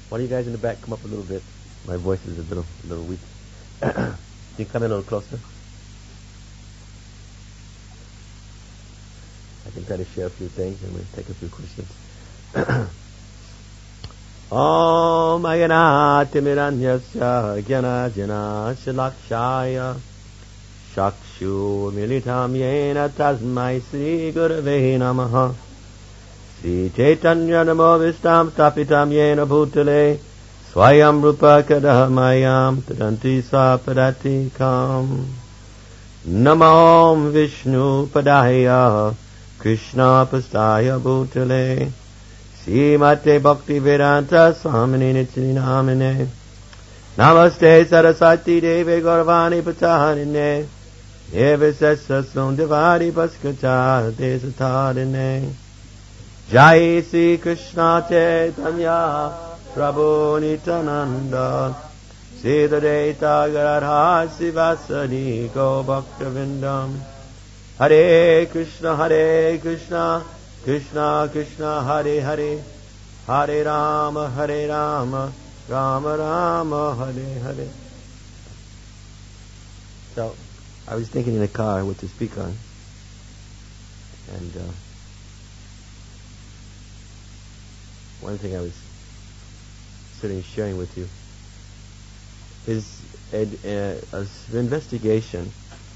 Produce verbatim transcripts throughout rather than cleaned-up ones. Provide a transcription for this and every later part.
Why don't you guys in the back come up a little bit? My voice is a little, a little weak. Can you come in a little closer? I can try to share a few things and we'll take a few questions. Om Ayana Timiranyasya Gyana Jana Shalakshaya Shakshu Militam Yena Tasmai Sri Gurave Namaha Sri Chaitanya Namo Vistam Stapitam Yena Bhutale Swayam Rupa Kadamayam Tadanti Swapadati Kam Namo Vishnu Padaya Krishna Pastaya Bhutale Srimate Bhakti Vedanta Swamini Nitini Namine Namaste Saraswati Devi Gaurvani Pacharine Deva Sasasum Devari Paskata Desatarine Jai Sri Krishna Chaitanya Prabhu Nityananda Siddhartha Gadadhar Sivasadi Go Bhaktivinoda Hare Krishna Hare Krishna Krishna Krishna Hare Hare Hare Rama Hare Rama Rama Rama Hare Hare. So, I was thinking in the car with the speaker on, and uh, one thing I was sitting sharing with you is an investigation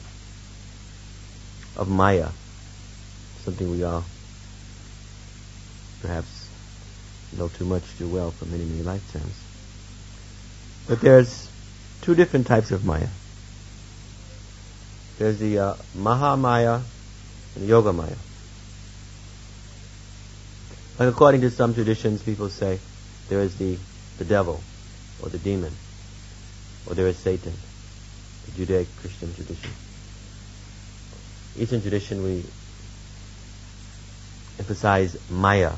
of Maya, something we all perhaps know too much too well for many, many lifetimes. But there's two different types of Maya. There's the uh, Maha Maya and the Yoga Maya. Like according to some traditions, people say there is the, the devil or the demon, or there is Satan, the Judaic-Christian tradition. Eastern tradition, we emphasize Maya.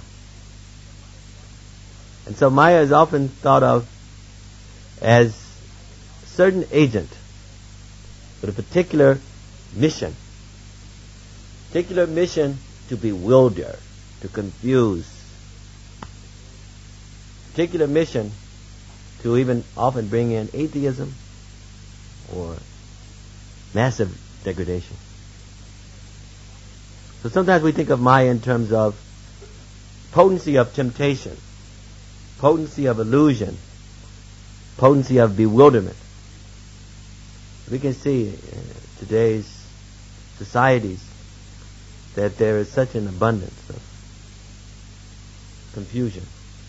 And so Maya is often thought of as a certain agent with a particular mission. Particular mission to bewilder, to confuse. Particular mission to even often bring in atheism or massive degradation. So sometimes we think of Maya in terms of potency of temptation, potency of illusion, potency of bewilderment. We can see in today's societies that there is such an abundance of confusion.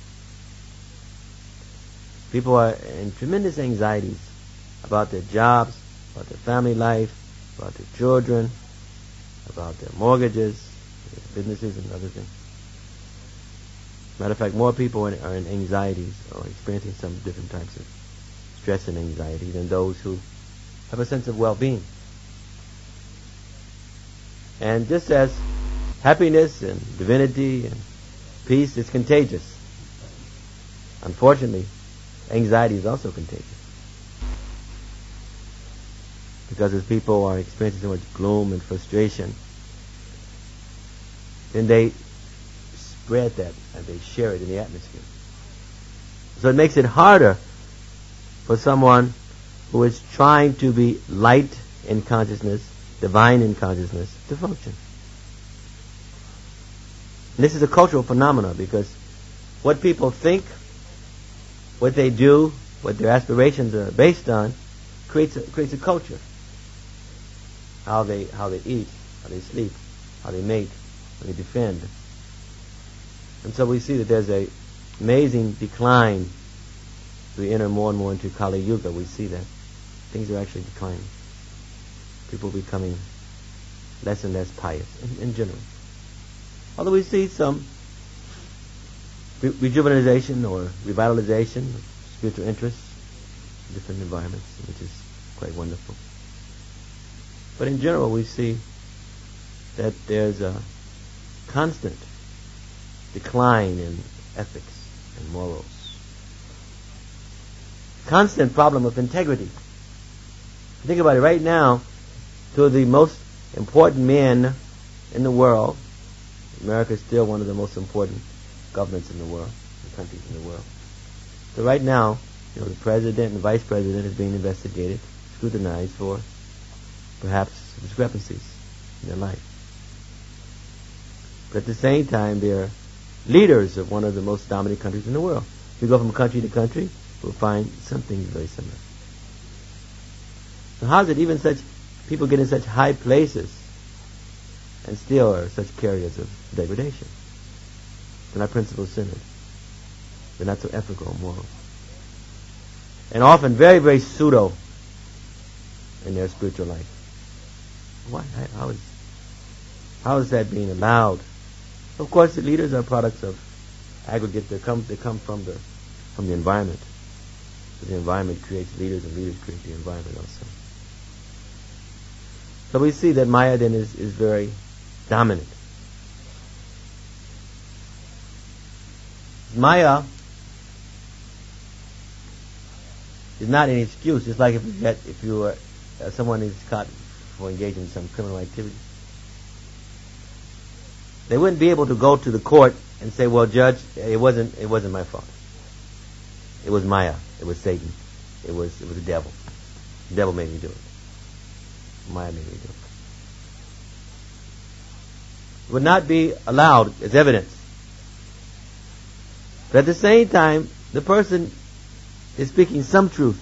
People are in tremendous anxieties about their jobs, about their family life, about their children, about their mortgages, their businesses, and other things. Matter of fact, more people are in, are in anxieties or experiencing some different types of stress and anxiety than those who have a sense of well-being. And just as happiness and divinity and peace is contagious, unfortunately, anxiety is also contagious. Because as people are experiencing so much gloom and frustration, then they spread that and they share it in the atmosphere. So it makes it harder for someone who is trying to be light in consciousness, divine in consciousness, to function. And this is a cultural phenomenon because what people think, what they do, what their aspirations are based on, creates a, creates a culture. How they how they eat, how they sleep, how they mate, how they defend. And so we see that there's a amazing decline. As we enter more and more into Kali Yuga, we see that things are actually declining. People becoming less and less pious in, in general. Although we see some re- rejuvenation or revitalization of spiritual interests in different environments, which is quite wonderful. But in general, we see that there's a constant decline in ethics and morals. Constant problem of integrity. Think about it. Right now, two of the most important men in the world, America is still one of the most important governments in the world, countries in the world. So right now, you know, the president and vice president is being investigated, scrutinized for perhaps discrepancies in their life. But at the same time, they're leaders of one of the most dominant countries in the world. If you go from country to country, we'll find something very similar. So how is it even such people get in such high places and still are such carriers of degradation? They're not principle-centered. They're not so ethical or moral. And often very, very pseudo in their spiritual life. Why? How is, how is that being allowed? Of course, the leaders are products of aggregate. They come, they come from the from the environment. So the environment creates leaders, and leaders create the environment also. So we see that Maya then is, is very dominant. Maya is not an excuse. It's like if you get, if you were, uh, someone is caught for engaging in some criminal activity. They wouldn't be able to go to the court and say, "Well, Judge, it wasn't it wasn't my fault. It was Maya. It was Satan. It was it was the devil. The devil made me do it. Maya made me do it." It would not be allowed as evidence. But at the same time, the person is speaking some truth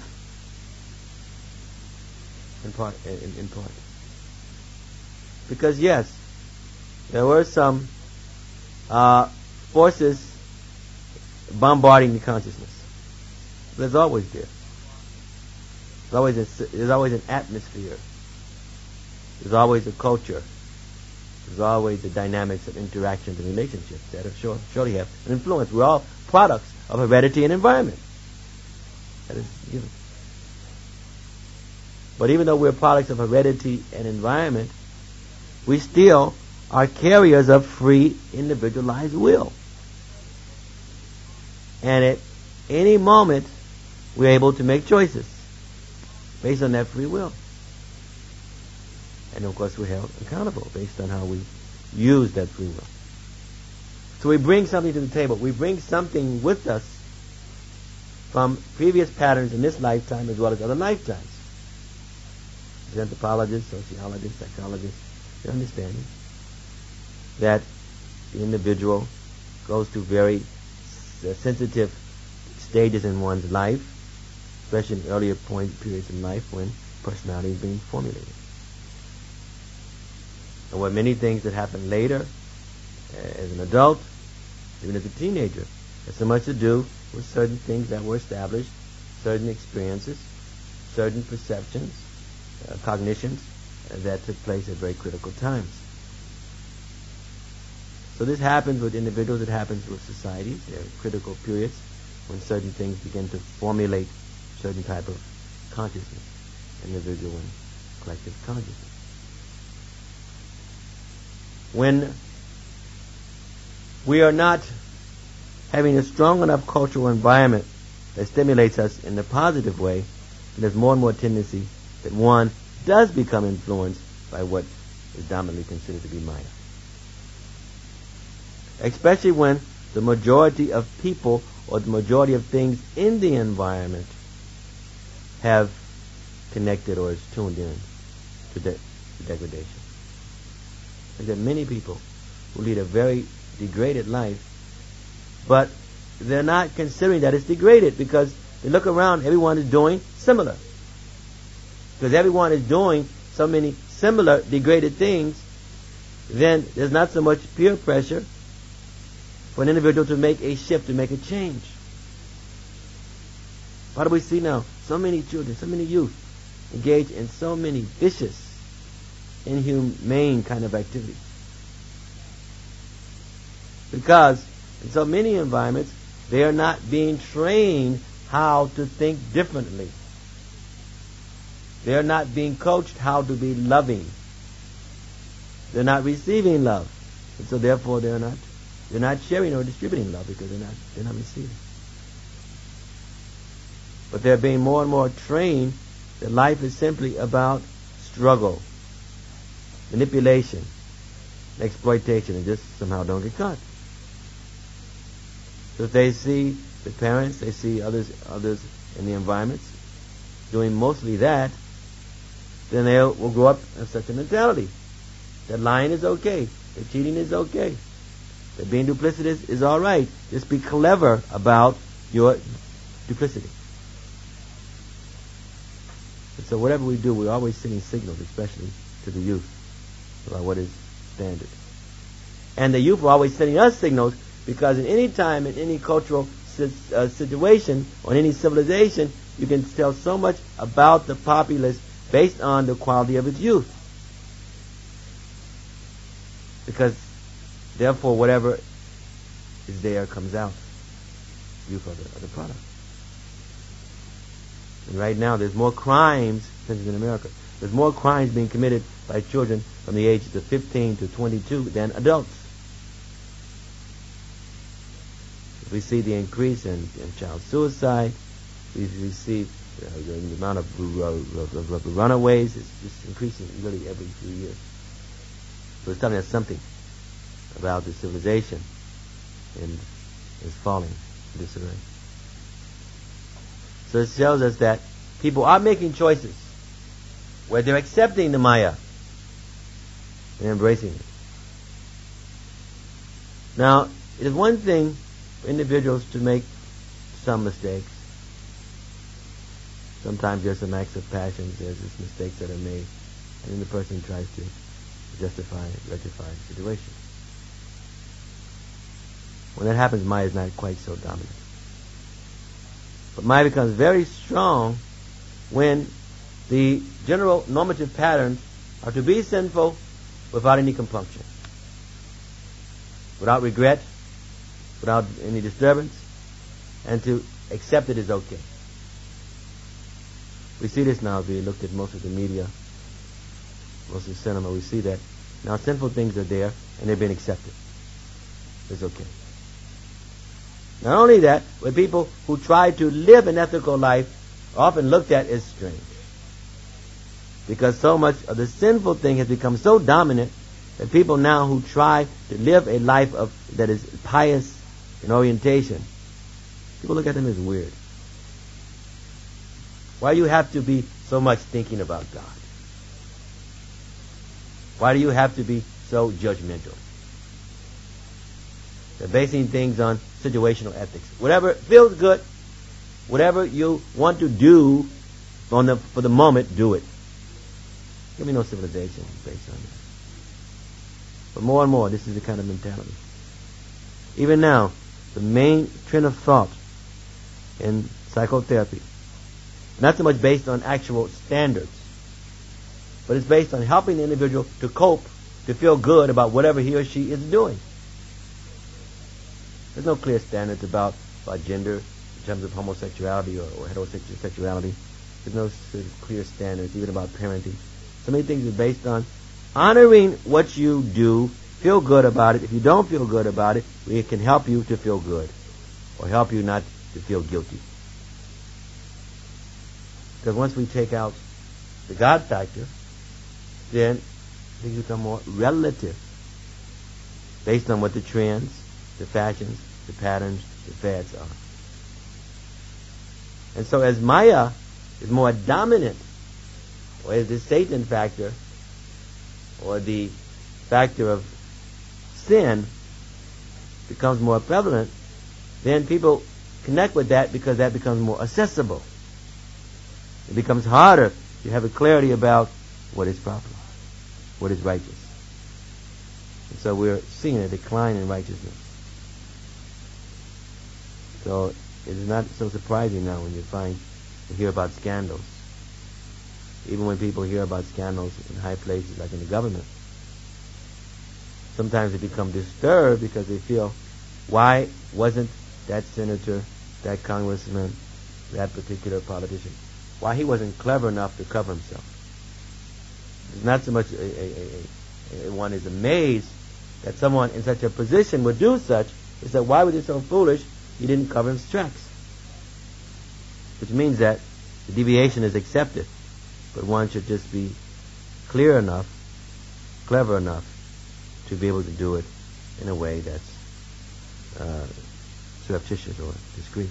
in part. In, in part, because yes, there were some uh, forces bombarding the consciousness. There's always there. There's always a, there's always an atmosphere. There's always a culture. There's always the dynamics of interactions and relationships that have sure, surely have an influence. We're all products of heredity and environment. That is given. But even though we're products of heredity and environment, we still are carriers of free, individualized will. And at any moment, we're able to make choices based on that free will. And of course, we're held accountable based on how we use that free will. So we bring something to the table. We bring something with us from previous patterns in this lifetime as well as other lifetimes. As anthropologists, sociologists, psychologists, they're understanding that the individual goes through very sensitive stages in one's life, especially in earlier point periods in life when personality is being formulated. And where many things that happen later, uh, as an adult, even as a teenager, has so much to do with certain things that were established, certain experiences, certain perceptions, uh, cognitions uh, that took place at very critical times. So this happens with individuals, it happens with societies. There are critical periods when certain things begin to formulate certain type of consciousness, individual and collective consciousness. When we are not having a strong enough cultural environment that stimulates us in a positive way, there's more and more tendency that one does become influenced by what is dominantly considered to be Maya. Especially when the majority of people or the majority of things in the environment have connected or is tuned in to, de- to degradation. And there are many people who lead a very degraded life, but they're not considering that it's degraded because they look around, everyone is doing similar. Because everyone is doing so many similar degraded things, then there's not so much peer pressure for an individual to make a shift, to make a change. What do we see now? So many children, so many youth engage in so many vicious, inhumane kind of activities. Because in so many environments, they are not being trained how to think differently. They are not being coached how to be loving. They're not receiving love. And so therefore they're not they're not sharing or distributing love because they're not they're not receiving. But they're being more and more trained that life is simply about struggle, manipulation, exploitation, and just somehow don't get caught. So if they see the parents, they see others others in the environments doing mostly that, then they will grow up with such a mentality. That lying is okay. That cheating is okay. That being duplicitous is all right. Just be clever about your duplicity. And so whatever we do, we're always sending signals, especially to the youth, about what is standard. And the youth are always sending us signals, because in any time, in any cultural uh, situation, or in any civilization, you can tell so much about the populace based on the quality of its youth. Because, therefore, whatever is there comes out. Youth are the, are the product. And right now, there's more crimes, since in America, there's more crimes being committed by children from the ages of fifteen to twenty-two than adults. We see the increase in, in child suicide. We, we see uh, the amount of, uh, of, of, of runaways is just increasing really every few years. So it's telling us something about the civilization and is falling in disarray. So it tells us that people are making choices where they're accepting the Maya and embracing it. Now, it is one thing for individuals to make some mistakes. Sometimes there's some acts of passion, there's just mistakes that are made, and then the person tries to justify, rectify the situation. When that happens, Maya is not quite so dominant. But Maya becomes very strong when the general normative patterns are to be sinful without any compunction, without regret, without any disturbance, and to accept it as okay. We see this now. If we looked at most of the media, most of the cinema, we see that now sinful things are there and they're being accepted. It's okay. Not only that, but people who try to live an ethical life are often looked at as strange, because so much of the sinful thing has become so dominant that people now who try to live a life of that is pious in orientation, people look at them as weird. Why do you have to be so much thinking about God? Why do you have to be so judgmental? They're basing things on situational ethics. Whatever feels good, whatever you want to do on the, for the moment, do it. There'll be no civilization based on that. But more and more, this is the kind of mentality. Even now, the main trend of thought in psychotherapy, not so much based on actual standards, but it's based on helping the individual to cope, to feel good about whatever he or she is doing. There's no clear standards about, about gender in terms of homosexuality or, or heterosexuality. There's no sort of clear standards, even about parenting. So many things are based on honoring what you do, feel good about it. If you don't feel good about it, it can help you to feel good, or help you not to feel guilty. Because once we take out the God factor, then things become more relative, based on what the trends, the fashions, the patterns, the fads are. And so as Maya is more dominant, or as the Satan factor, or the factor of sin becomes more prevalent, then people connect with that because that becomes more accessible. It becomes harder to have a clarity about what is proper, what is righteous. And so we're seeing a decline in righteousness. So it is not so surprising now when you find, you hear about scandals. Even when people hear about scandals in high places like in the government, sometimes they become disturbed because they feel, why wasn't that senator, that congressman, that particular politician, why he wasn't clever enough to cover himself? It's not so much a, a, a, a, one is amazed that someone in such a position would do such. It's that why was he so foolish he didn't cover his tracks? Which means that the deviation is accepted, but one should just be clear enough, clever enough to be able to do it in a way that's uh, surreptitious or discreet.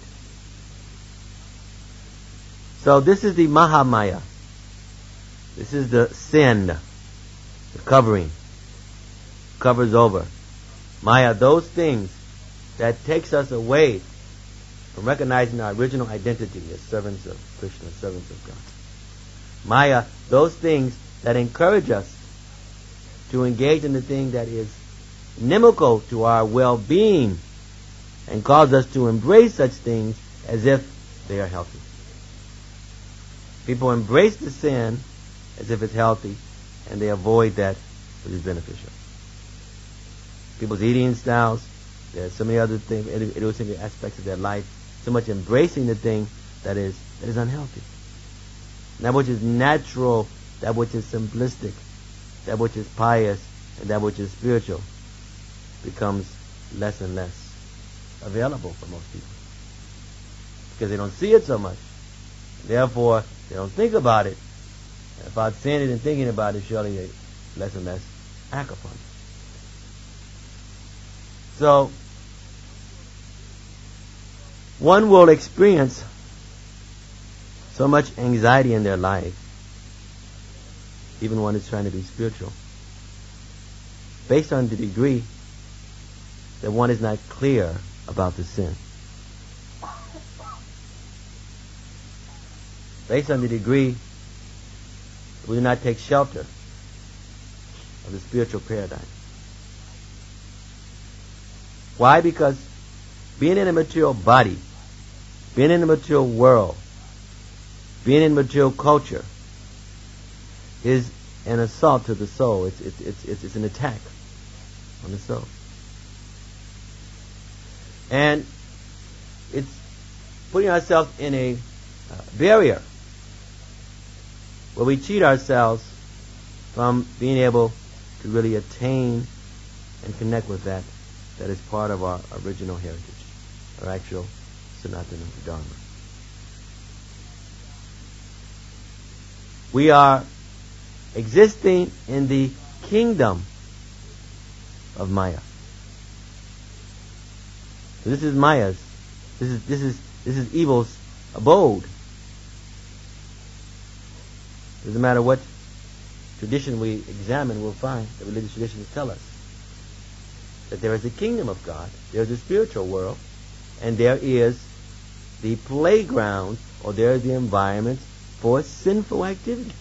So this is the Mahamaya. This is the sin, the covering, covers over. Maya, those things that takes us away from recognizing our original identity as servants of Krishna, servants of God. Maya, those things that encourage us to engage in the thing that is inimical to our well-being and cause us to embrace such things as if they are healthy. People embrace the sin as if it's healthy, and they avoid that which is beneficial. People's eating styles, there's so many other things, idiosyncratic aspects of their life, so much embracing the thing that is that is unhealthy. That which is natural, that which is simplistic, that which is pious, and that which is spiritual becomes less and less available for most people. Because they don't see it so much. Therefore, they don't think about it. And if seeing it and thinking about it, surely they less and less act upon it. So, one will experience so much anxiety in their life, even one is trying to be spiritual, based on the degree that one is not clear about the sin. Based on the degree we do not take shelter of the spiritual paradigm. Why? Because being in a material body, being in a material world, being in material culture is an assault to the soul. It's, it's, it's, it's, it's an attack on the soul. And it's putting ourselves in a uh, barrier where we cheat ourselves from being able to really attain and connect with that that is part of our original heritage, our actual Sanatana Dharma. We are existing in the kingdom of Maya. So this is Maya's. This is this is this is evil's abode. Doesn't matter what tradition we examine, we'll find that religious traditions tell us that there is a kingdom of God, there is a spiritual world, and there is the playground, or there is the environment for sinful activity.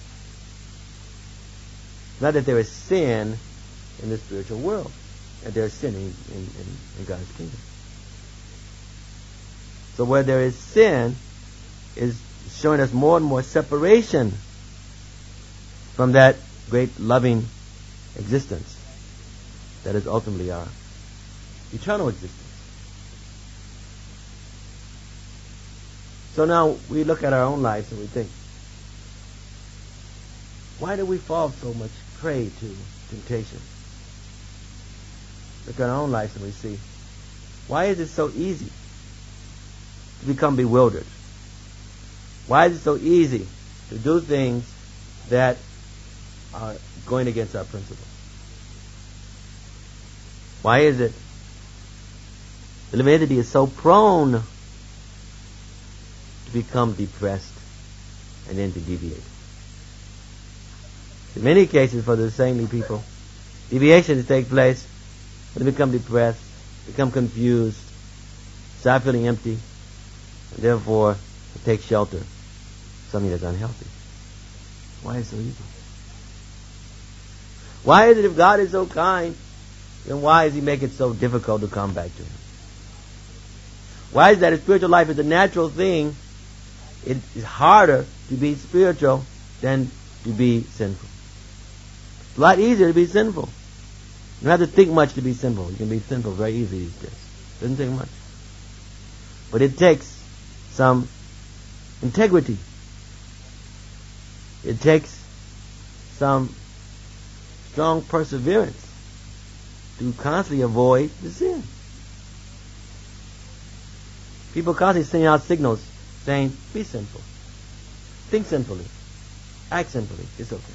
Not that there is sin in the spiritual world, that there is sin in, in, in, in God's kingdom. So where there is sin is showing us more and more separation from that great loving existence that is ultimately our eternal existence. So now we look at our own lives and we think, why do we fall so much prey to temptation? Look at our own lives and we see, why is it so easy to become bewildered? Why is it so easy to do things that are going against our principles? Why is it the living entity is so prone to become depressed and then to deviate? In many cases, for the saintly people, deviations take place when they become depressed, become confused, start feeling empty, and therefore they take shelter, something that's unhealthy. Why is it so easy? Why is it, if God is so kind, then why does He make it so difficult to come back to Him? Why is that a spiritual life is a natural thing? It is harder to be spiritual than to be sinful. It's a lot easier to be sinful. You don't have to think much to be sinful. You can be sinful very easily these days. It doesn't take much. But it takes some integrity. It takes some strong perseverance to constantly avoid the sin. People constantly sending out signals saying, be sinful. Think sinfully. Act sinfully. It's okay.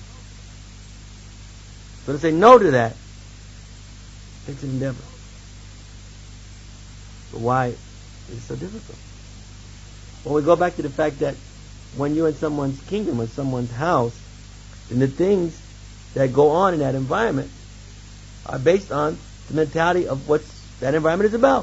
So to say no to that takes an endeavor. But why is it so difficult? Well, we go back to the fact that when you're in someone's kingdom or someone's house, then the things that go on in that environment are based on the mentality of what that environment is about.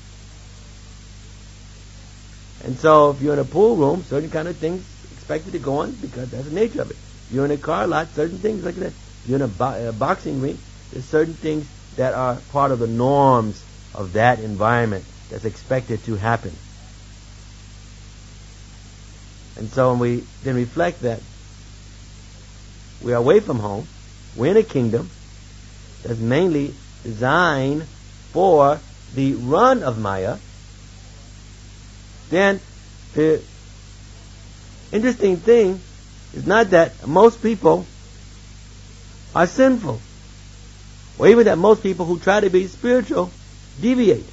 And so if you're in a pool room, certain kind of things expected to go on because that's the nature of it. If you're in a car lot, certain things like that. If you're in a, bo- a boxing ring, there's certain things that are part of the norms of that environment that's expected to happen. And so when we then reflect that we are away from home, we're in a kingdom that's mainly designed for the run of Maya, then the interesting thing is not that most people are sinful, or even that most people who try to be spiritual deviate.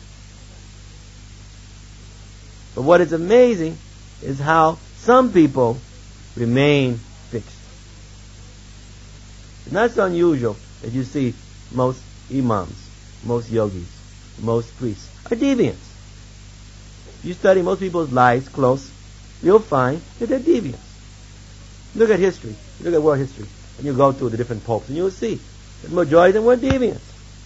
But what is amazing is how some people remain fixed. It's not so unusual that you see most imams, most yogis, most priests are deviants. If you study most people's lives close, you'll find that they're deviants. Look at history. Look at world history. And you go through the different popes, and you'll see that the majority of them were deviants.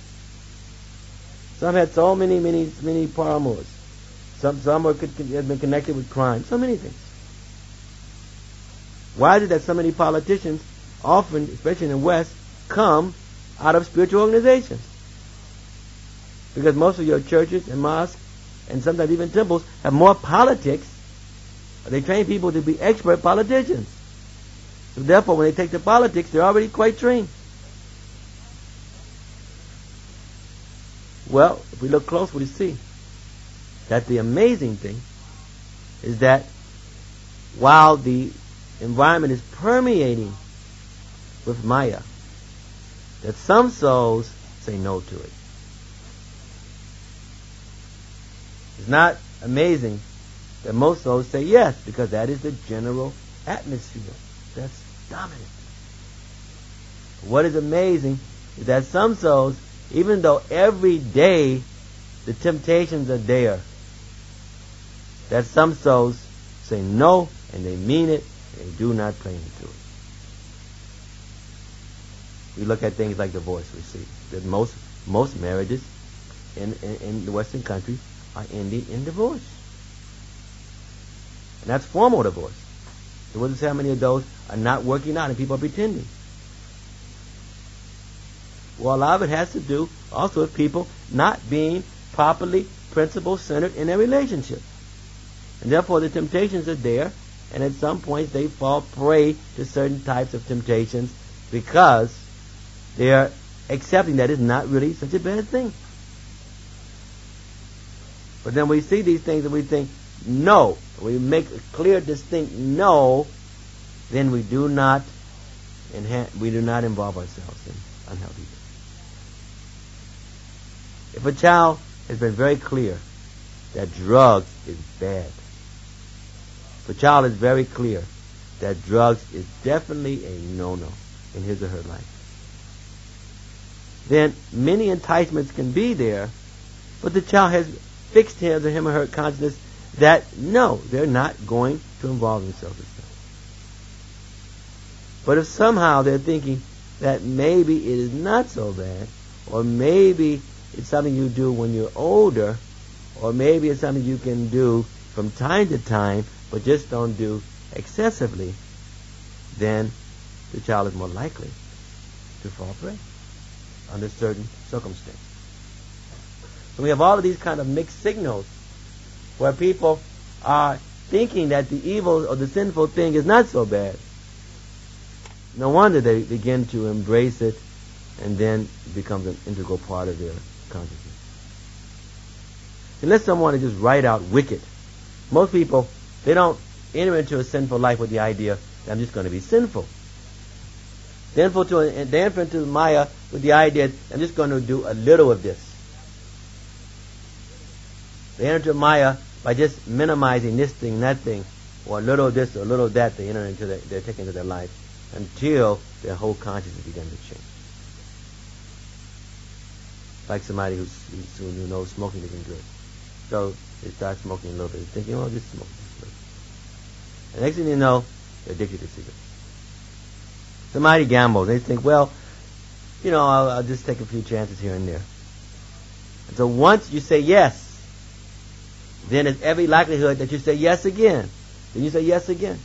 Some had so many, many, many paramours. Some, some were, had been connected with crime. So many things. Why is it that so many politicians, often, especially in the West, come out of spiritual organizations? Because most of your churches and mosques, and sometimes even temples, have more politics. They train people to be expert politicians. So therefore, when they take to politics, they're already quite trained. Well, if we look close, we see that the amazing thing is that while the environment is permeating with Maya, that some souls say no to it. It's not amazing that most souls say yes, because that is the general atmosphere that's dominant. What is amazing is that some souls, even though every day the temptations are there, that some souls say no, and they mean it, and they do not play into it. We look at things like divorce, we see that most most marriages in, in, in the Western countries are ending in divorce. And that's formal divorce. It wasn't say how many of those are not working out and people are pretending. Well, a lot of it has to do also with people not being properly principle-centered in their relationship. And therefore the temptations are there, and at some point they fall prey to certain types of temptations because they are accepting that it's not really such a bad thing. But then we see these things and we think, no. We make a clear, distinct no, then we do not enha- we do not involve ourselves in unhealthy things. If a child has been very clear that drugs is bad, if a child is very clear that drugs is definitely a no-no in his or her life, then many enticements can be there, but the child has fixed his or him or her consciousness that no, they're not going to involve themselves with that. But if somehow they're thinking that maybe it is not so bad, or maybe it's something you do when you're older, or maybe it's something you can do from time to time, but just don't do excessively, then the child is more likely to fall prey under certain circumstances. So we have all of these kind of mixed signals where people are thinking that the evil or the sinful thing is not so bad. No wonder they begin to embrace it, and then it becomes an integral part of their consciousness. Unless someone is just right out wicked, most people, they don't enter into a sinful life with the idea that I'm just going to be sinful. They enter into, they enter into Maya with the idea that I'm just going to do a little of this. They enter into Maya by just minimizing this thing, that thing, or a little of this or a little of that. They enter into their, they're taken into their life until their whole consciousness begins to change. Like somebody who's, who knows smoking isn't good. So they start smoking a little bit, thinking, oh, just smoke. Just smoke. And next thing you know, they're addicted to cigarettes. Somebody gambles. They think, well, you know, I'll, I'll just take a few chances here and there. And so once you say yes, then there's every likelihood that you say yes again. Then you say yes again.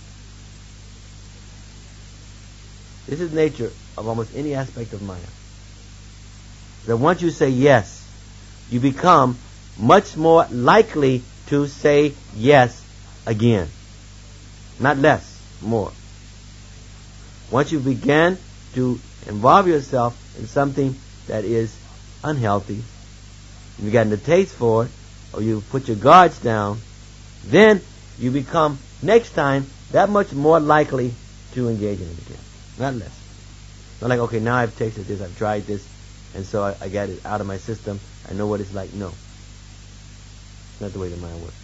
This is the nature of almost any aspect of Maya. That once you say yes, you become much more likely to say yes again. Not less, more. Once you begin to involve yourself in something that is unhealthy, you've gotten the taste for it, or you put your guards down, then you become, next time, that much more likely to engage in it again. Not less. Not like, okay, now I've tasted this, I've tried this, and so I, I got it out of my system, I know what it's like. No. It's not the way the mind works.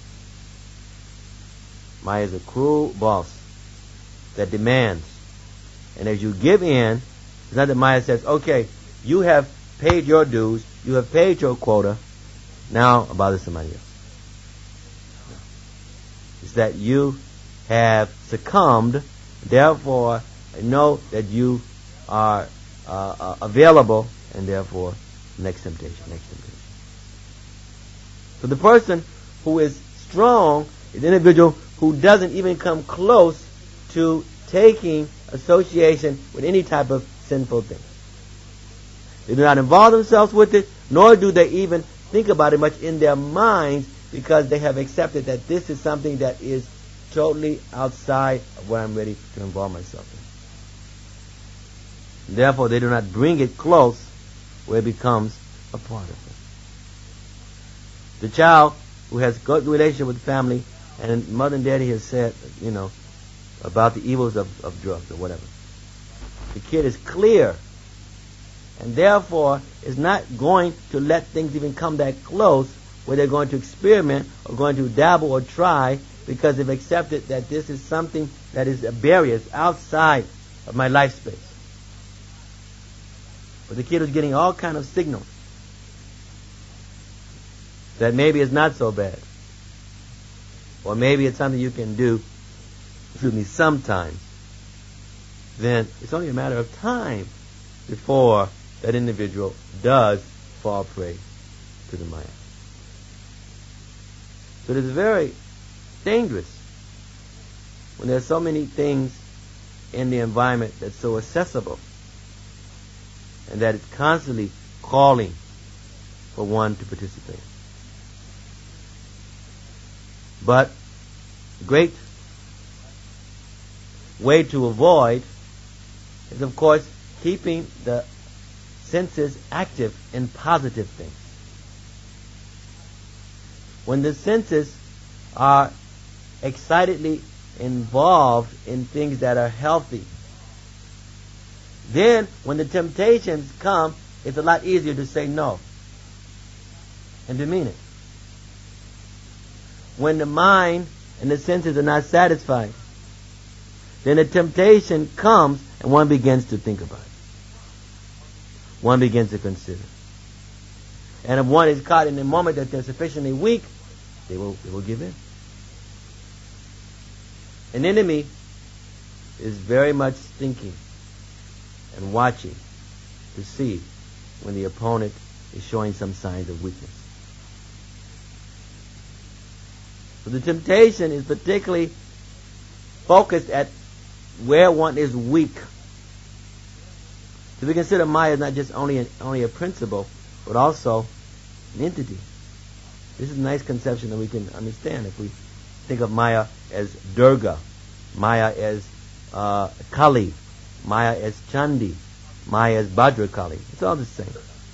Maya is a cruel boss that demands. And as you give in, it's not that Maya says, okay, you have paid your dues, you have paid your quota, now I'll bother somebody else. No. It's that you have succumbed, therefore know that you are uh, uh, available, and therefore next temptation, next temptation. So the person who is strong is the individual who doesn't even come close to taking association with any type of sinful thing. They do not involve themselves with it, nor do they even think about it much in their minds, because they have accepted that this is something that is totally outside of what I'm ready to involve myself in. Therefore, they do not bring it close where it becomes a part of them. The child who has good relationship with the family, and mother and daddy has said, you know, about the evils of, of drugs or whatever. The kid is clear, and therefore is not going to let things even come that close where they're going to experiment or going to dabble or try, because they've accepted that this is something that is a barrier outside of my life space. But the kid is getting all kind of signals that maybe it's not so bad, or maybe it's something you can do, excuse me, sometimes. Then it's only a matter of time before that individual does fall prey to the Maya. So it is very dangerous when there are so many things in the environment that's so accessible, and that it's constantly calling for one to participate. But a great way to avoid is, of course, keeping the senses active in positive things. When the senses are excitedly involved in things that are healthy, then when the temptations come, it's a lot easier to say no and to mean it. When the mind and the senses are not satisfied, then the temptation comes and one begins to think about it. One begins to consider. And if one is caught in the moment that they're sufficiently weak, they will, they will give in. An enemy is very much thinking and watching to see when the opponent is showing some signs of weakness. So the temptation is particularly focused at where one is weak. So we consider Maya not just only, an, only a principle, but also an entity. This is a nice conception that we can understand if we think of Maya as Durga, Maya as uh, Kali, Maya as Chandi, Maya as Bhadrakali. It's all the same.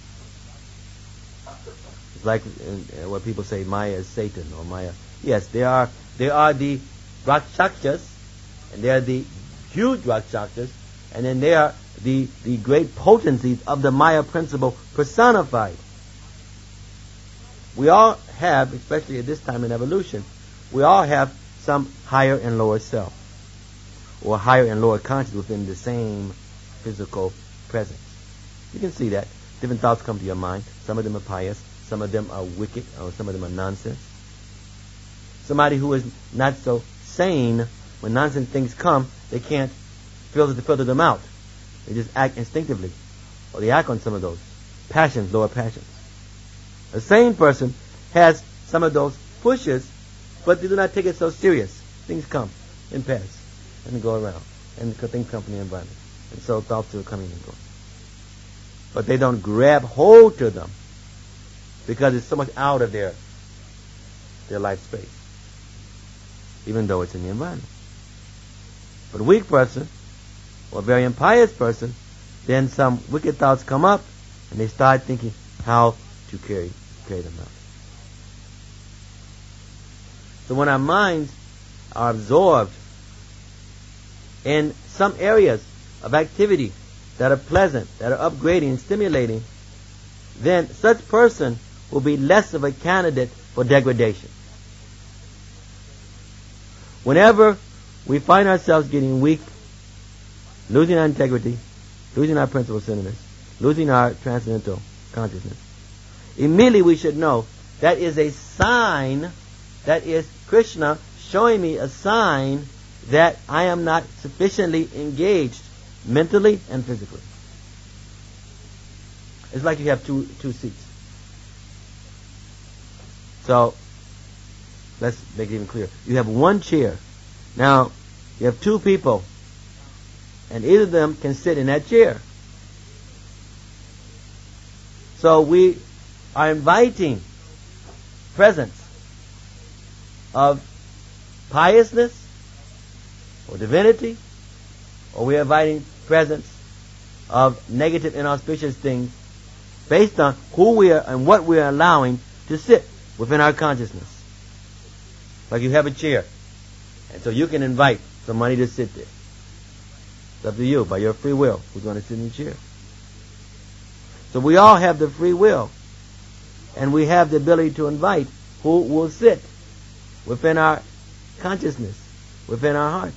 It's like uh, what people say, Maya is Satan, or Maya. Yes, there are there are the Rakshakshas, and there are the huge Rakshakshas, and then there are the, the great potencies of the Maya principle personified. We all have, especially at this time in evolution, we all have some higher and lower self, or higher and lower consciousness within the same physical presence. You can see that. Different thoughts come to your mind. Some of them are pious, Some of them are wicked, or some of them are nonsense. Somebody who is not so sane, when nonsense things come, they can't filter, filter them out. They just act instinctively, or they act on some of those passions, lower passions. A sane person has some of those pushes, but they do not take it so serious. Things come and pass and go around, and things come from the environment. And so thoughts are coming and going. But they don't grab hold to them because it's so much out of their, their life space, even though it's in the environment. But a weak person, or a very impious person, then some wicked thoughts come up, and they start thinking how to carry, carry them out. So when our minds are absorbed in some areas of activity that are pleasant, that are upgrading and stimulating, then such person will be less of a candidate for degradation. Whenever we find ourselves getting weak, losing our integrity, losing our principal centeredness, losing our transcendental consciousness, immediately we should know that is a sign, that is Krishna showing me a sign that I am not sufficiently engaged mentally and physically. It's like you have two two seats. So, let's make it even clearer. You have one chair. Now, you have two people, and either of them can sit in that chair. So we are inviting presence of piousness or divinity, or we are inviting presence of negative, inauspicious things based on who we are and what we are allowing to sit within our consciousness. Like you have a chair, and so you can invite somebody to sit there. It's up to you, by your free will, who's going to sit in the chair. So we all have the free will, and we have the ability to invite who will sit within our consciousness, within our heart.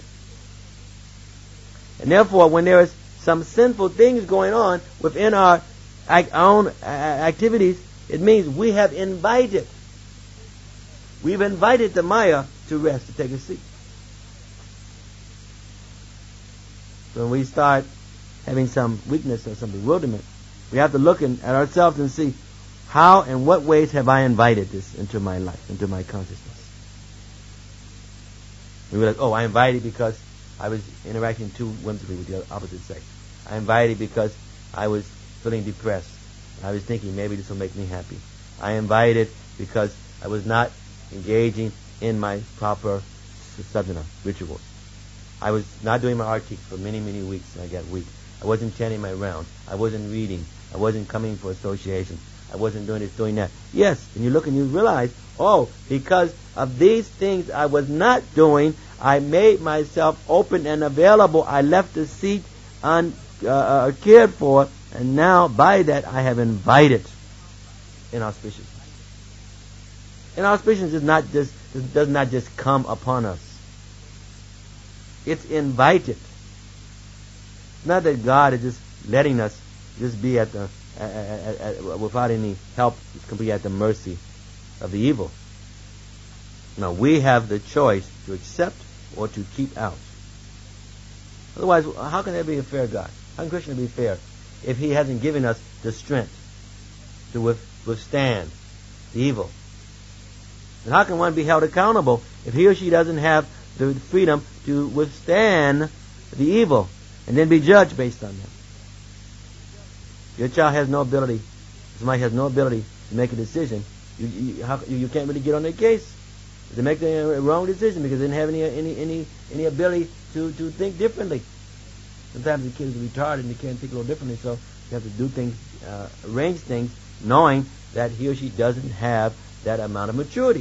And therefore, when there is some sinful things going on within our, our own activities, it means we have invited. We've invited the Maya to rest, to take a seat. So when we start having some weakness or some bewilderment, we have to look in, at ourselves and see how and what ways have I invited this into my life, into my consciousness. We realize, oh, I invited because I was interacting too whimsically with the opposite sex. I invited because I was feeling depressed. I was thinking maybe this will make me happy. I invited because I was not engaging in my proper sadhana rituals. I was not doing my artik for many, many weeks, and I got weak. I wasn't chanting my round. I wasn't reading. I wasn't coming for association. I wasn't doing this, doing that. Yes, and you look and you realize, oh, because of these things I was not doing, I made myself open and available. I left the seat uncared uh, uh, for, and now by that I have invited inauspiciousness. Inauspiciousness is not just does not just come upon us. It's invited. It's not that God is just letting us just be at the at, at, at, without any help. It's completely at the mercy of the evil. No, we have the choice to accept or to keep out. Otherwise, how can there be a fair God? How can Krishna be fair if He hasn't given us the strength to withstand the evil? And how can one be held accountable if he or she doesn't have the freedom to withstand the evil and then be judged based on that? Your child has no ability, somebody has no ability to make a decision. You, you, how, you, you can't really get on their case. They make the wrong decision because they didn't have any any any any ability to, to think differently. Sometimes the kids are retarded and they can't think a little differently, so you have to do things, uh, arrange things, knowing that he or she doesn't have that amount of maturity.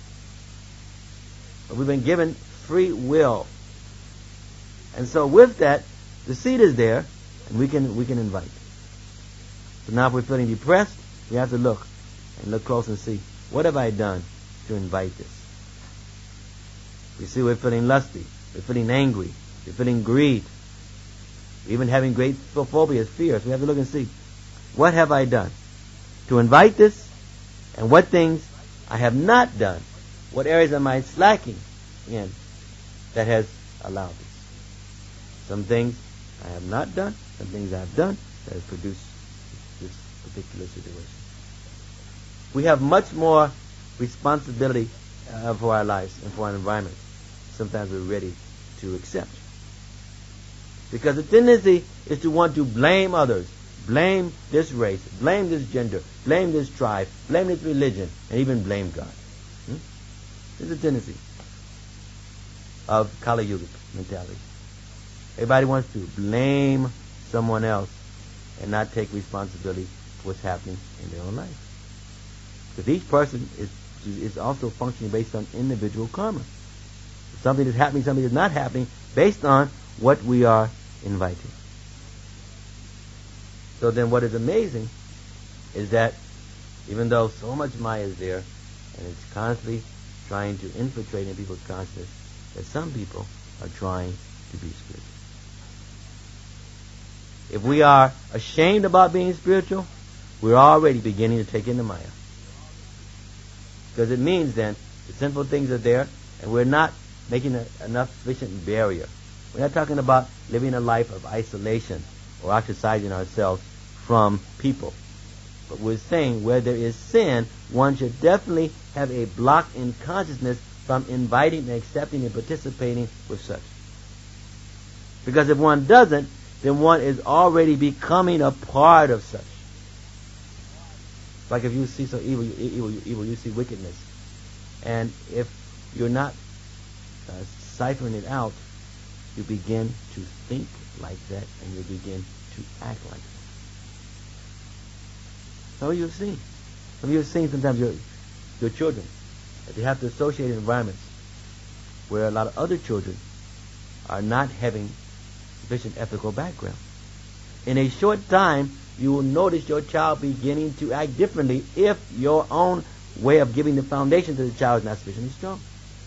But we've been given free will, and so with that, the seed is there, and we can we can invite. So now, if we're feeling depressed, we have to look and look close and see, what have I done to invite this? We see we're feeling lusty, we're feeling angry, we're feeling greed, we're even having great phobias, fears. We have to look and see, what have I done to invite this, And what things I have not done. What areas am I slacking in that has allowed this? Some things I have not done, some things I have done that have produced this particular situation. We have much more responsibility uh, for our lives and for our environment. Sometimes we're ready to accept. Because the tendency is to want to blame others, blame this race, blame this gender, blame this tribe, blame this religion, and even blame God. Hmm? There's a tendency of Kali Yuga mentality. Everybody wants to blame someone else and not take responsibility for what's happening in their own life. Because each person is is also functioning based on individual karma. Something is happening, something is not happening, based on what we are inviting. So then what is amazing is that even though so much Maya is there, and it's constantly trying to infiltrate in people's consciousness, that some people are trying to be spiritual. If we are ashamed about being spiritual, we're already beginning to take in the Maya. Because it means then the sinful things are there, and we're not making a, enough sufficient barrier. We're not talking about living a life of isolation or ostracizing ourselves from people. But we're saying where there is sin, one should definitely have a block in consciousness from inviting and accepting and participating with such. Because if one doesn't, then one is already becoming a part of such. Like if you see so evil, you, evil, you, evil, you see wickedness. And if you're not uh, ciphering it out, you begin to think like that, and you begin to act like that. Some of you have seen. Some of you have seen sometimes your, your children, that they have to associate in environments where a lot of other children are not having sufficient ethical background. In a short time, you will notice your child beginning to act differently if your own way of giving the foundation to the child is not sufficiently strong.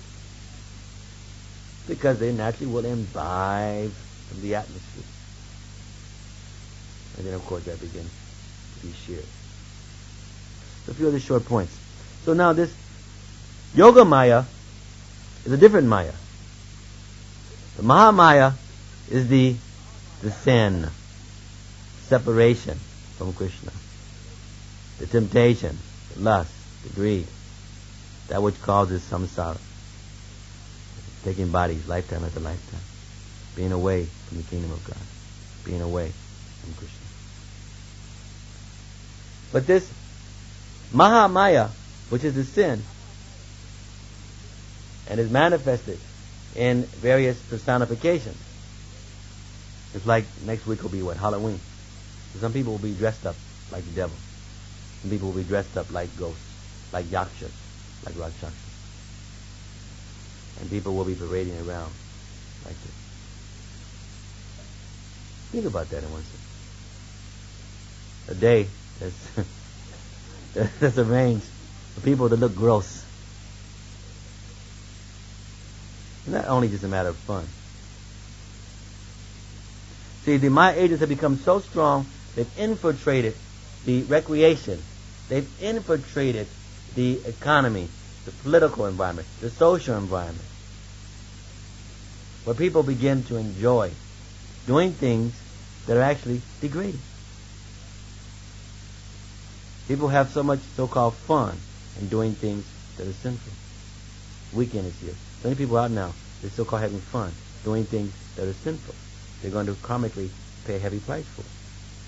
Because they naturally will imbibe from the atmosphere. And then, of course, that begins to be shared. So a few other short points. So now this Yoga Maya is a different Maya. The Mahamaya is the, the sin, separation from Krishna, the temptation, the lust, the greed, that which causes samsara, taking bodies lifetime after lifetime, being away from the kingdom of God, being away from Krishna. But this Mahamaya, which is the sin, and is manifested in various personifications. It's like next week will be what? Halloween. So some people will be dressed up like the devil. Some people will be dressed up like ghosts, like yakshas, like rakshasas. And people will be parading around like this. Think about that in one second. A day that's, that's arranged for people to look gross. It's not only just a matter of fun. See, the Maya agents have become so strong, they've infiltrated the recreation. They've infiltrated the economy, the political environment, the social environment, where people begin to enjoy doing things that are actually degrading. People have so much so-called fun in doing things that are sinful. Weekend is here. So many people out now, they're so-called having fun, doing things that are sinful. They're going to karmically pay a heavy price for it.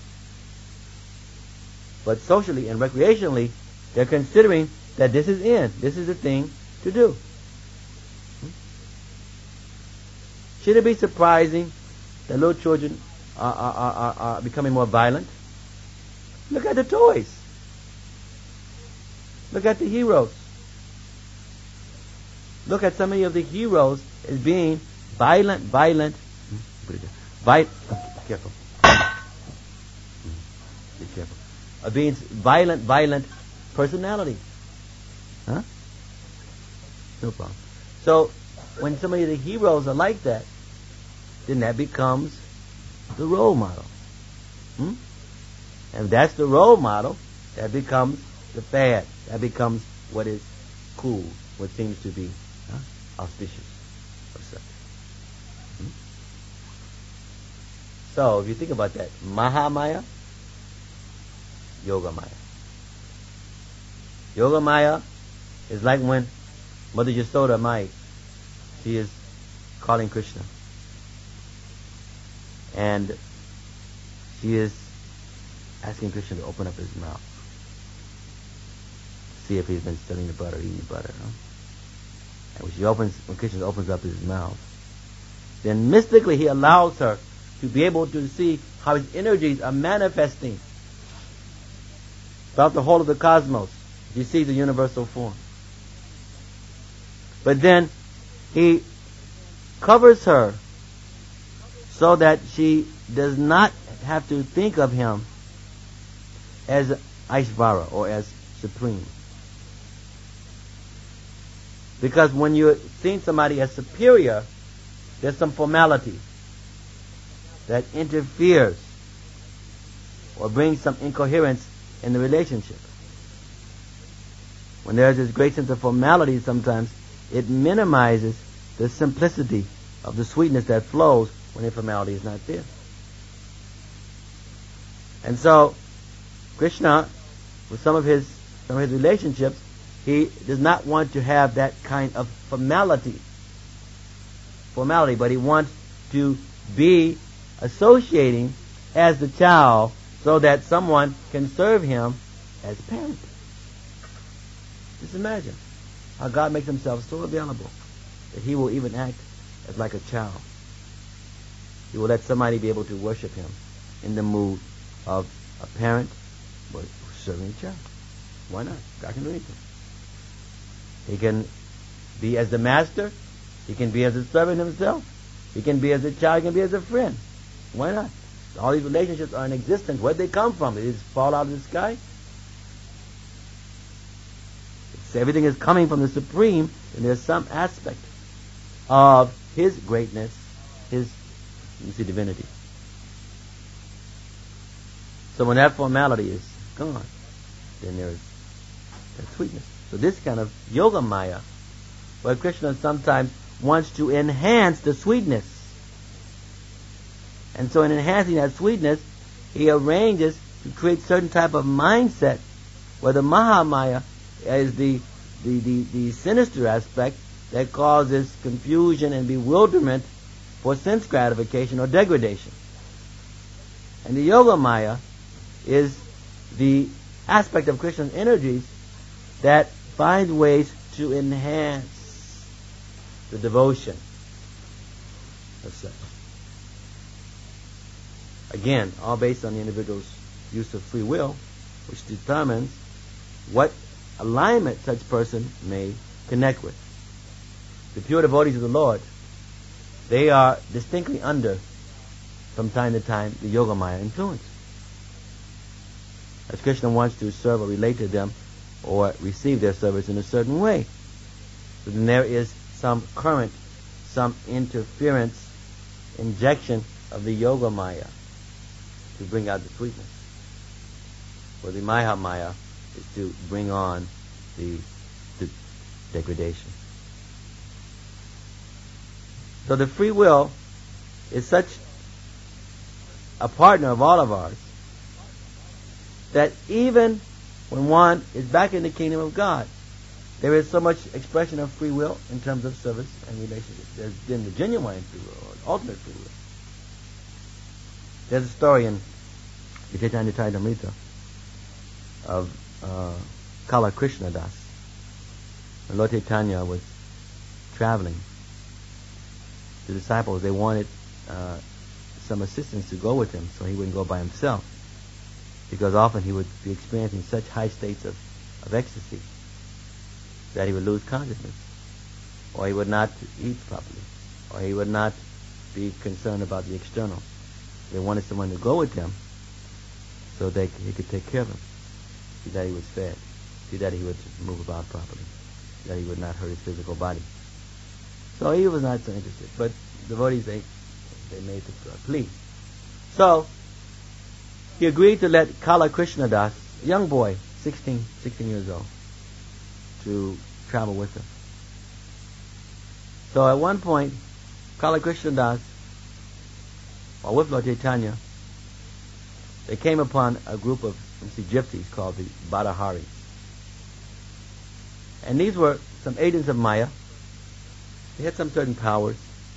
But socially and recreationally, they're considering that this is in. This is the thing to do. Hmm? Should it be surprising that little children are, are, are, are becoming more violent? Look at the toys. Look at the heroes. Look at so many of the heroes as being violent, violent, violent, be careful. Be careful. Of being violent, violent personality. Huh? No problem. So, when so many of the heroes are like that, then that becomes the role model. Hmm? And if that's the role model, that becomes the fad. That becomes what is cool, what seems to be huh, auspicious or such. Hmm? So if you think about that, Mahamaya, Yogamaya. Yogamaya is like when Mother Yasoda Mai, she is calling Krishna. And she is asking Krishna to open up his mouth. See if he's been studying the butter, eating the butter. Huh? And when she opens, when Krishna opens up his mouth, then mystically he allows her to be able to see how his energies are manifesting throughout the whole of the cosmos. She sees the universal form. But then he covers her so that she does not have to think of him as Aishvara or as supreme. Because when you're seeing somebody as superior, there's some formality that interferes or brings some incoherence in the relationship. When there's this great sense of formality, sometimes it minimizes the simplicity of the sweetness that flows when informality is not there. And so, Krishna, with some of his some of his relationships, he does not want to have that kind of formality, formality, but he wants to be associating as the child so that someone can serve him as a parent. Just imagine how God makes himself so available that he will even act as like a child. He will let somebody be able to worship him in the mood of a parent but serving a child. Why not? God can do anything. He can be as the master. He can be as a servant himself. He can be as a child. He can be as a friend. Why not? All these relationships are in existence. Where did they come from? Did they just fall out of the sky? If everything is coming from the Supreme, then there's some aspect of his greatness, his, you see, divinity. So when that formality is gone, then there is that sweetness. So this kind of yoga maya, where Krishna sometimes wants to enhance the sweetness. And so in enhancing that sweetness, he arranges to create certain type of mindset where the Mahamaya is the, the, the, the sinister aspect that causes confusion and bewilderment for sense gratification or degradation. And the Yoga Maya is the aspect of Krishna's energies that finds ways to enhance the devotion of such. Again, all based on the individual's use of free will, which determines what alignment such person may connect with. The pure devotees of the Lord, they are distinctly under, from time to time, the Yogamaya influence. As Krishna wants to serve or relate to them or receive their service in a certain way. So then there is some current, some interference, injection of the Yogamaya to bring out the sweetness. Where the Mahamaya is to bring on the, the degradation. So the free will is such a partner of all of ours that even when one is back in the kingdom of God, there is so much expression of free will in terms of service and relationship. There's been the genuine free will, or the ultimate free will. There's a story in the Chaitanya Charitamrita of uh, Kala Krishna Das. When Lord Chaitanya was traveling, the disciples, they wanted uh, some assistance to go with him so he wouldn't go by himself, because often he would be experiencing such high states of, of ecstasy that he would lose consciousness, or he would not eat properly, or he would not be concerned about the external. They wanted someone to go with him so they he could take care of him, see that he was fed, see that he would move about properly, that he would not hurt his physical body. So he was not so interested, but the devotees, they, they made the plea. So he agreed to let Kala Krishna Das, a young boy, sixteen, sixteen years old, to travel with them. So at one point, Kala Krishna Das, while with Lord Chaitanya, they came upon a group of see, gypsies called the Badaharis. And these were some agents of Maya. They had some certain powers.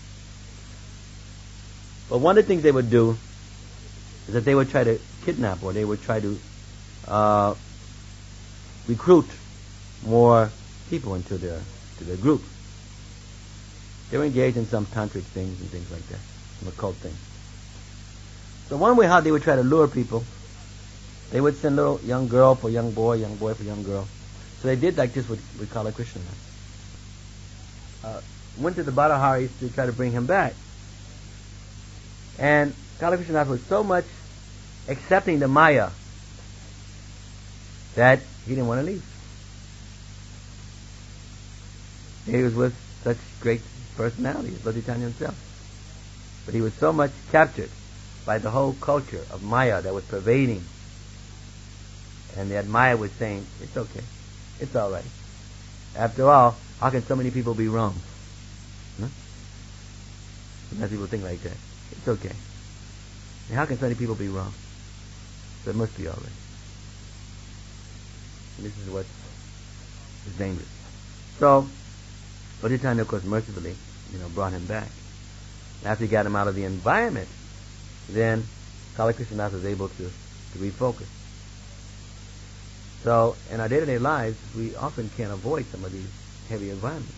But one of the things they would do is that they would try to kidnap, or they would try to uh, recruit more people into their to their group. They were engaged in some tantric things and things like that, some occult things. So one way how they would try to lure people, they would send little young girl for young boy, young boy for young girl. So they did like this with, with Kala Krishna. Uh, went to the Badaharis to try to bring him back. And Kala Krishna was so much accepting the Maya that he didn't want to leave. He was with such great personality as Lord Chaitanya himself. But he was so much captured by the whole culture of Maya that was pervading. And that Maya was saying, it's okay. It's all right. After all, how can so many people be wrong? Huh? Sometimes people think like that. It's okay. And how can so many people be wrong? So it must be all right. And this is what is dangerous. So, Lord Chaitanya, of course, mercifully, you know, brought him back. After he got him out of the environment, then Kala Krishna Das was able to, to refocus. So, in our day-to-day lives, we often can't avoid some of these heavy environments.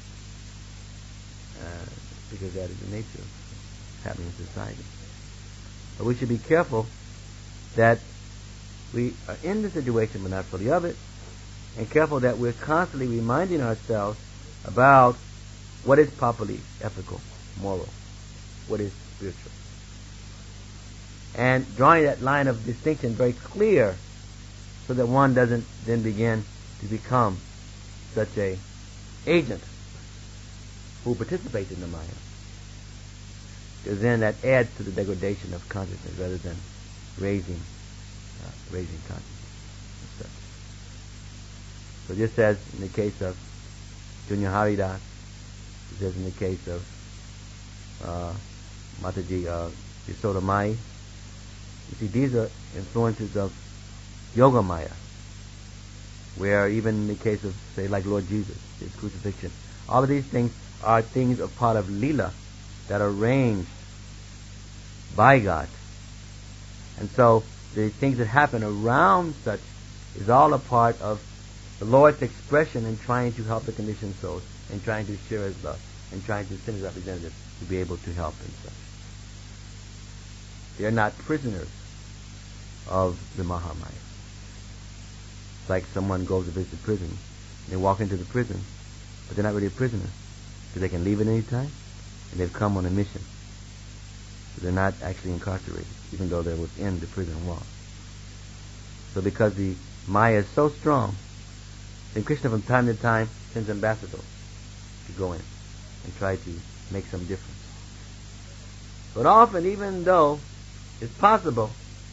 Uh, because that is the nature of happening in society. But we should be careful that we are in the situation but not fully of it, and careful that we're constantly reminding ourselves about what is properly ethical, moral, what is spiritual. And drawing that line of distinction very clear so that one doesn't then begin to become such a agent who participates in the Maya. Because then that adds to the degradation of consciousness rather than raising uh, raising consciousness. So just as in the case of Junior Haridas, just as in the case of uh, Mataji uh, Yasoda Mai, you see, these are influences of Yoga Maya, where even in the case of, say, like Lord Jesus, his crucifixion, all of these things are things of part of Leela that are arranged by God. And so the things that happen around such is all a part of the Lord's expression in trying to help the conditioned souls, and trying to share His love, and trying to send His representatives to be able to help in such. They are not prisoners of the Mahamaya. It's like someone goes to visit prison, and they walk into the prison, but they're not really a prisoner, because they can leave at any time, and they've come on a mission. So they're not actually incarcerated, even though they're within the prison wall. So because the Maya is so strong, then Krishna from time to time sends ambassadors to go in and try to make some difference. But often, even though it's possible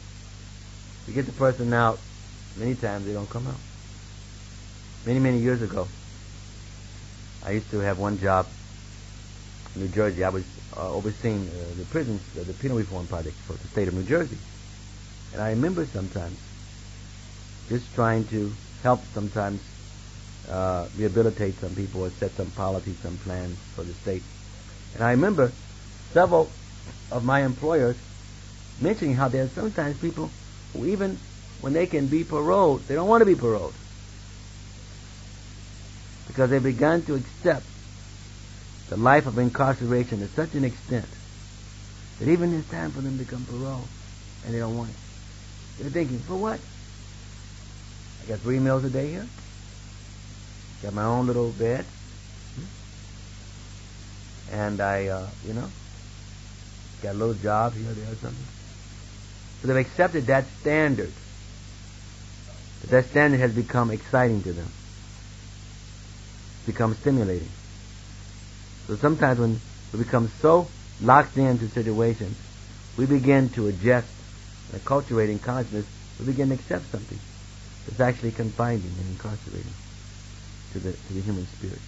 to get the person out, many times they don't come out. Many, many years ago, I used to have one job in New Jersey. I was uh, overseeing uh, the prisons, uh, the penal reform project for the state of New Jersey. And I remember sometimes just trying to help sometimes uh, rehabilitate some people or set some policies, some plans for the state. And I remember several of my employers mentioning how there are sometimes people who, even when they can be paroled, they don't want to be paroled, because they've begun to accept the life of incarceration to such an extent that even it's time for them to become paroled, and they don't want it. They're thinking, for what? I got three meals a day here. Got my own little bed. And I, uh, you know, got a little job here, there, or something. So they've accepted that standard. But that standard has become exciting to them. It's become stimulating. So sometimes when we become so locked into situations, we begin to adjust and acculturating consciousness, we begin to accept something. It's actually confining and incarcerating to the to the human spirit.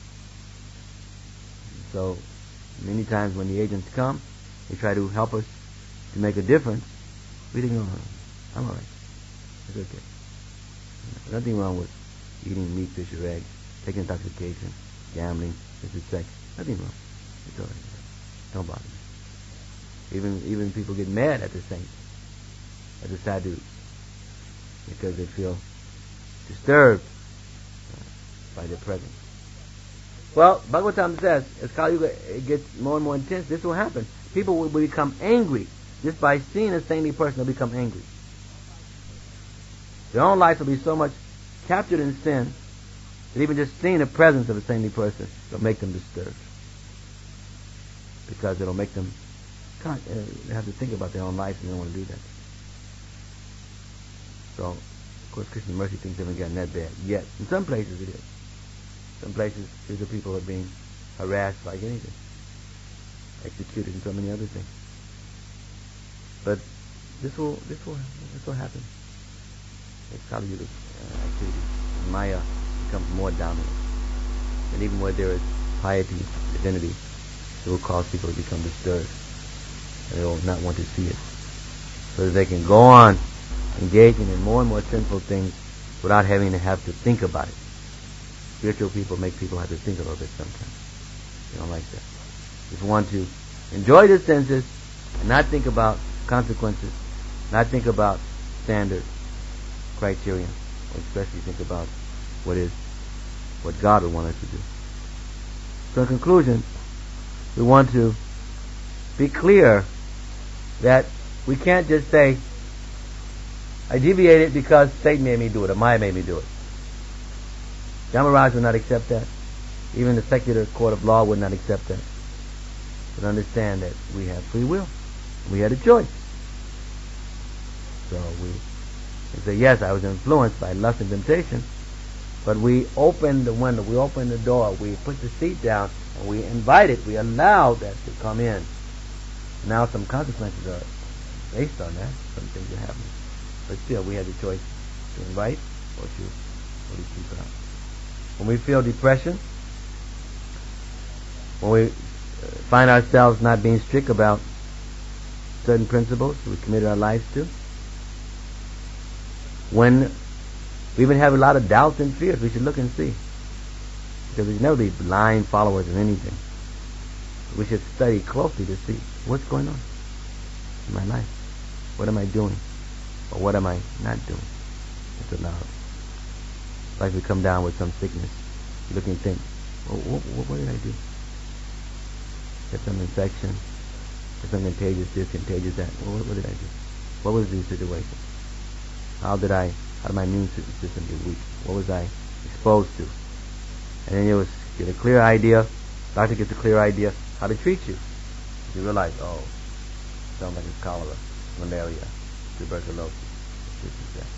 So many times when the agents come, they try to help us to make a difference. We think, oh, I'm all right. It's okay. Nothing wrong with eating meat, fish, or eggs, taking intoxication, gambling, illicit sex. Nothing wrong. It's all right. Don't bother me. Even even people get mad at the saints, at the sadhus, because they feel disturbed uh, by their presence. Well, Bhagavatam says, as Kali Yuga gets more and more intense, this will happen. People will become angry. Just by seeing a saintly person, they'll become angry. Their own lives will be so much captured in sin that even just seeing the presence of a saintly person will make them disturbed. Because it'll make them God, uh, they have to think about their own lives and they don't want to do that. So, of course, Krishna mercy things haven't gotten that bad yet. In some places it is. Some places, these are people who are being harassed like anything, executed, and so many other things. But this will, this will, this will happen. It's Kali Yuga uh, activity. Maya becomes more dominant, and even where there is piety, divinity, it will cause people to become disturbed, and they will not want to see it, so that they can go on engaging in more and more sinful things without having to have to think about it. Spiritual people make people have to think a little bit sometimes. They don't like that. Just want to enjoy the senses and not think about consequences, not think about standard criterion, or especially think about what is what God would want us to do. So in conclusion, we want to be clear that we can't just say, I deviated because Satan made me do it, or Maya made me do it. Yamaraj would not accept that. Even the secular court of law would not accept that. But understand that we have free will. We had a choice. So we can say, yes, I was influenced by lust and temptation, but we opened the window, we opened the door, we put the seat down, and we invited, we allowed that to come in. Now some consequences are based on that, some things are happening. But still, we had the choice to invite or to, or to keep out. When we feel depression, when we find ourselves not being strict about certain principles we committed our lives to, when we even have a lot of doubts and fears, we should look and see. Because we should never be blind followers of anything. We should study closely to see what's going on in my life. What am I doing? Or what am I not doing? It's allowed. Like we come down with some sickness, you look and think, well, what, what, what did I do? Get some infection, get some contagious this, contagious that. Well, what, what did I do? What was the situation? How did I, how did my immune system get weak? What was I exposed to? And then you get a clear idea, doctor gets a clear idea how to treat you. You realize, oh, sounds like it's cholera, malaria, tuberculosis, this is that.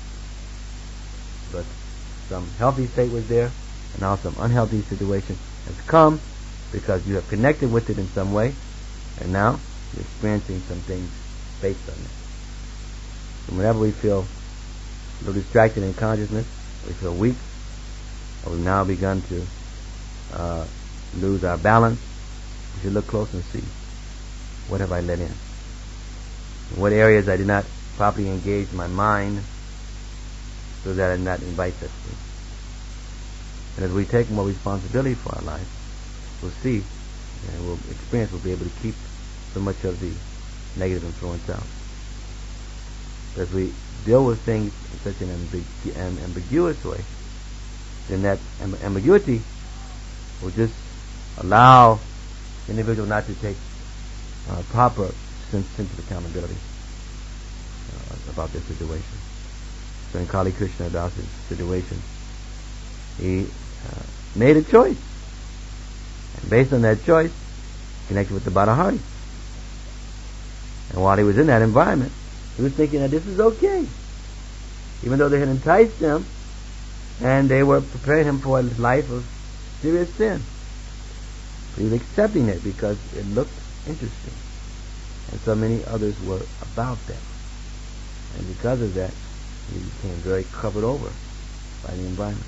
But some healthy state was there, and now some unhealthy situation has come because you have connected with it in some way, and now you're experiencing some things based on it. And whenever we feel a little distracted in consciousness, we feel weak, or we've now begun to uh, lose our balance, we should look close and see, what have I let in? In what areas I did not properly engage my mind so that I did not invite such things. And as we take more responsibility for our life, we'll see and we'll experience, we'll be able to keep so much of the negative influence out. As we deal with things in such an, ambigu- an ambiguous way, then that amb- ambiguity will just allow the individual not to take uh, proper sense, sense of accountability uh, about their situation. So in Kali Krishna Das's situation, he uh, made a choice. And based on that choice, connected with the Badahari. And while he was in that environment, he was thinking that this is okay. Even though they had enticed him, and they were preparing him for a life of serious sin. But he was accepting it because it looked interesting. And so many others were about that. And because of that, You became very covered over by the environment.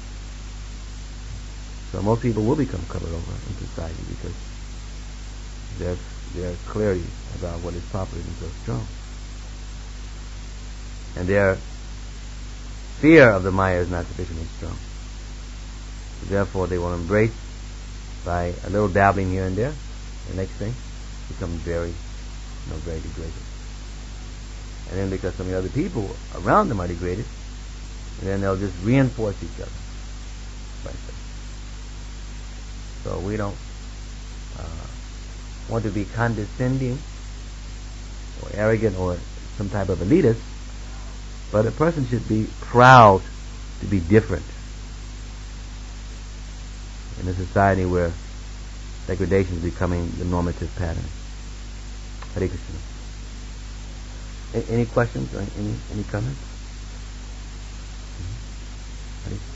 So most people will become covered over in society because their their clarity about what is proper isn't so strong, and their fear of the Maya is not sufficiently strong. Therefore, they will embrace by a little dabbling here and there. The next thing becomes very, you know, very degraded. And then because some of the other people around them are degraded, and then they'll just reinforce each other. Like that. So we don't uh, want to be condescending or arrogant or some type of elitist, but a person should be proud to be different in a society where degradation is becoming the normative pattern. Hare Krishna. A- any questions or any any comments? Mm-hmm. Hare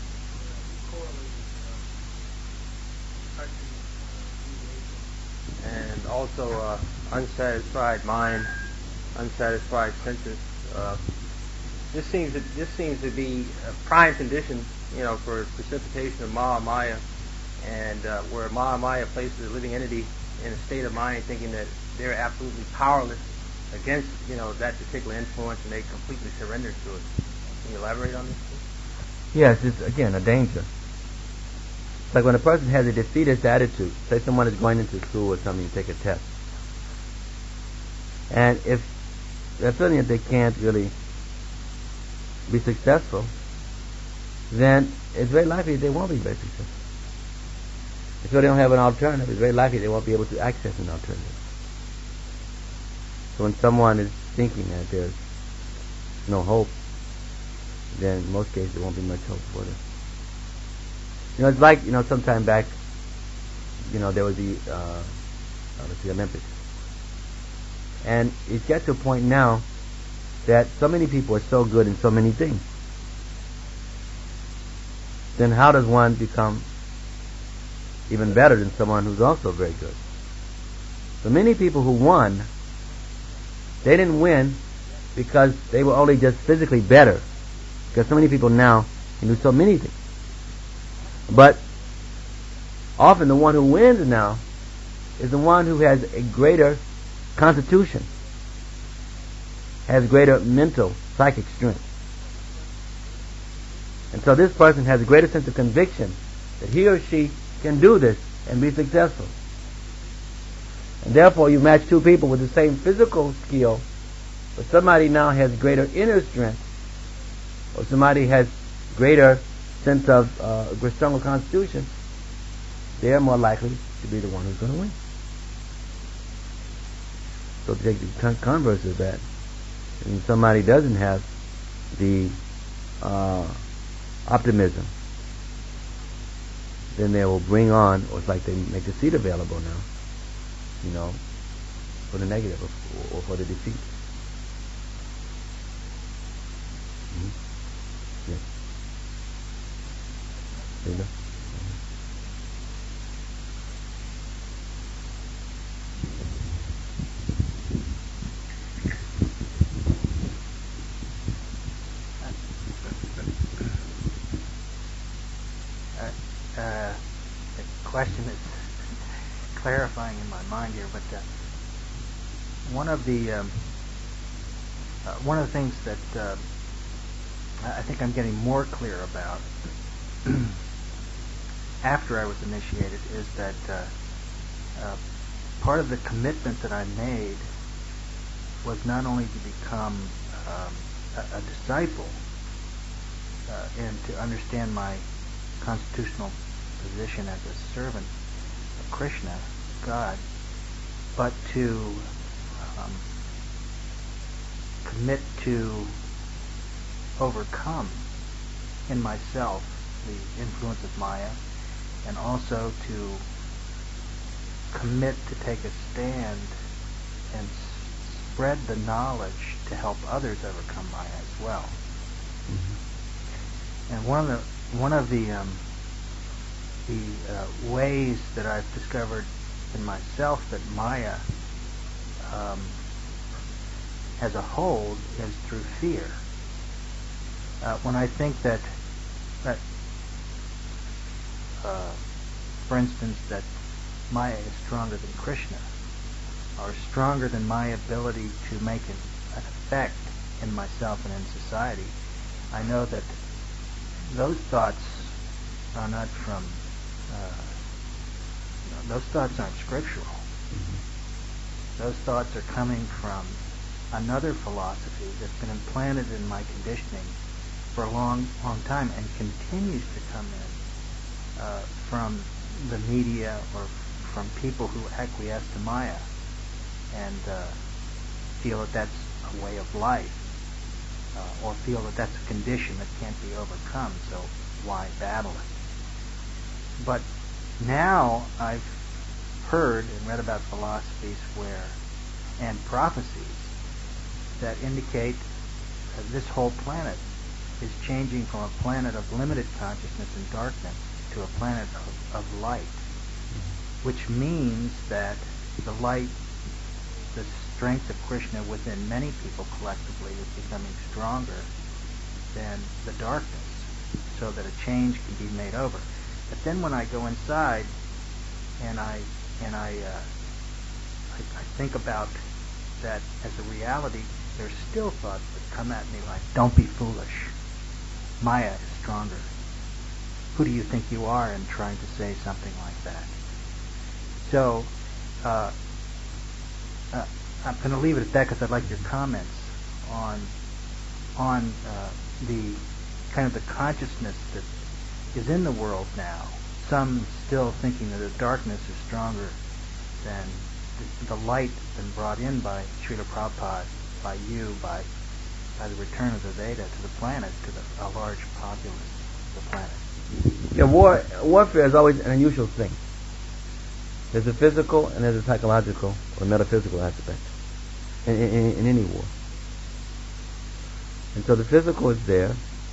and also uh, unsatisfied mind, unsatisfied senses. Uh, this seems to, this seems to be a prime condition, you know, for precipitation of Maha Maya, and uh, where Maha Maya places a living entity in a state of mind thinking that they're absolutely powerless against, you know, that particular influence, and they completely surrender to it. Can you elaborate on this, please? Yes, it's again a danger. It's like when a person has a defeatist attitude. Say someone is going into school or something to take a test, and if they're feeling that they can't really be successful, then it's very likely they won't be very successful. If they don't have an alternative, it's very likely they won't be able to access an alternative. So when someone is thinking that there's no hope, then in most cases there won't be much hope for them. You know, it's like, you know, sometime back, you know, there was the, uh, the Olympics. And it's got to a point now that so many people are so good in so many things. Then how does one become even better than someone who's also very good? So many people who won, they didn't win because they were only just physically better. Because so many people now can do so many things. But often the one who wins now is the one who has a greater constitution, has greater mental, psychic strength. And so this person has a greater sense of conviction that he or she can do this and be successful. And therefore you match two people with the same physical skill, but somebody now has greater inner strength, or somebody has greater sense of uh, stronger constitution, they are more likely to be the one who's going to win. So to take the con- converse of that, and somebody doesn't have the uh, optimism, then they will bring on, or it's like they make the seat available now, you know, for the negative or, or for the defeat. Mm-hmm. Yes. Linda? Uh, the question is clarifying in my mind here, but uh, one of the um, uh, one of the things that uh, I think I'm getting more clear about after I was initiated is that uh, uh, part of the commitment that I made was not only to become um, a, a disciple uh, and to understand my constitutional position as a servant of Krishna, God, but to um, commit to overcome in myself the influence of Maya, and also to commit to take a stand and s- spread the knowledge to help others overcome Maya as well. Mm-hmm. And one of the one of the um, the uh, ways that I've discovered in myself that Maya um, has a hold is through fear. Uh, when I think that, that uh, for instance, that Maya is stronger than Krishna, or stronger than my ability to make an, an effect in myself and in society, I know that those thoughts are not from, uh, you know, those thoughts aren't scriptural. Mm-hmm. Those thoughts are coming from another philosophy that's been implanted in my conditioning for a long, long time and continues to come in uh, from the media or from people who acquiesce to Maya and uh, feel that that's a way of life, uh, or feel that that's a condition that can't be overcome, so why battle it? But now I've heard and read about philosophies where, and prophecies that indicate that this whole planet is changing from a planet of limited consciousness and darkness to a planet of, of light, which means that the light, the strength of Krishna within many people collectively is becoming stronger than the darkness, so that a change can be made over. But then when I go inside and I and I, uh, I I think about that as a reality, there's still thoughts that come at me like, "Don't be foolish. Maya is stronger. Who do you think you are in trying to say something like that?" So uh, uh, I'm going to leave it at that because I'd like your comments on on uh, the kind of the consciousness that is in the world now. Some still thinking that the darkness is stronger than the, the light that's been brought in by Srila Prabhupada, by you, by by the return of the Veda to the planet, to the, a large populace of the planet. Yeah, war, warfare is always an unusual thing. There's a physical and there's a psychological or metaphysical aspect in, in, in any war. And so the physical is there,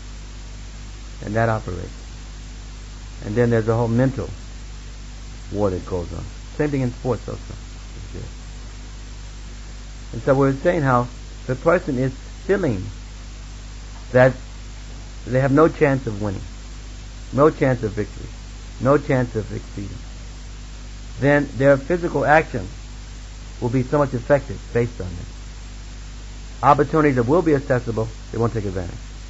and that operates. And then there's a whole mental war that goes on. Same thing in sports also. And so we're saying how the person is feeling that they have no chance of winning, no chance of victory, no chance of succeeding, then their physical action will be so much affected based on this. Opportunities that will be accessible, they won't take advantage.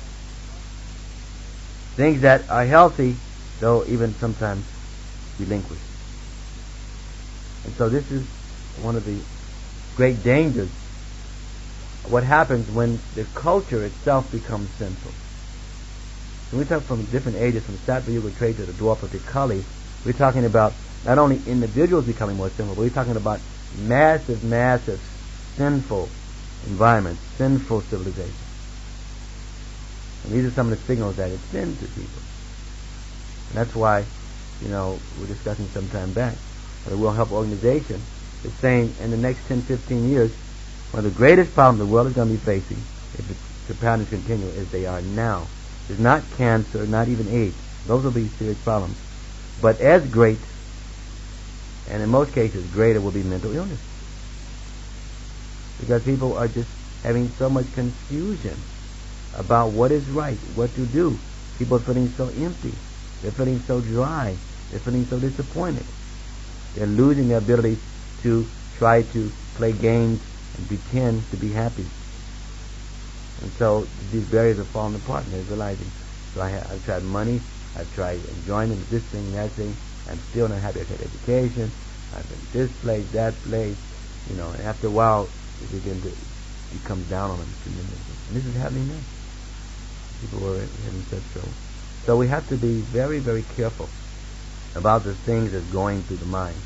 Things that are healthy, they'll even sometimes relinquish. And so this is one of the great dangers. What happens when the culture itself becomes sinful. When we talk from different ages, from Sattva Yuga trade to the Dwapara to Kali, we're talking about not only individuals becoming more sinful, but we're talking about massive, massive sinful environments, sinful civilization. And these are some of the signals that it's sin to people. And that's why, you know, we're discussing some time back, the World Health Organization is saying in the next ten, fifteen years, one of the greatest problems the world is going to be facing, if the patterns continue as they are now, is not cancer, not even AIDS. Those will be serious problems. But as great, and in most cases greater, will be mental illness. Because people are just having so much confusion about what is right, what to do. People are feeling so empty. They're feeling so dry. They're feeling so disappointed. They're losing their ability to try to play games and pretend to be happy. And so these barriers are falling apart, and they're realizing, so I ha- I've tried money, I've tried enjoyment, this thing, that thing, I'm still not happy. I've had education, I've been this place, that place, you know, and after a while, it begins to, it comes down on them tremendously. And this is happening now. People are having such trouble. So we have to be very, very careful about the things that's going through the mind.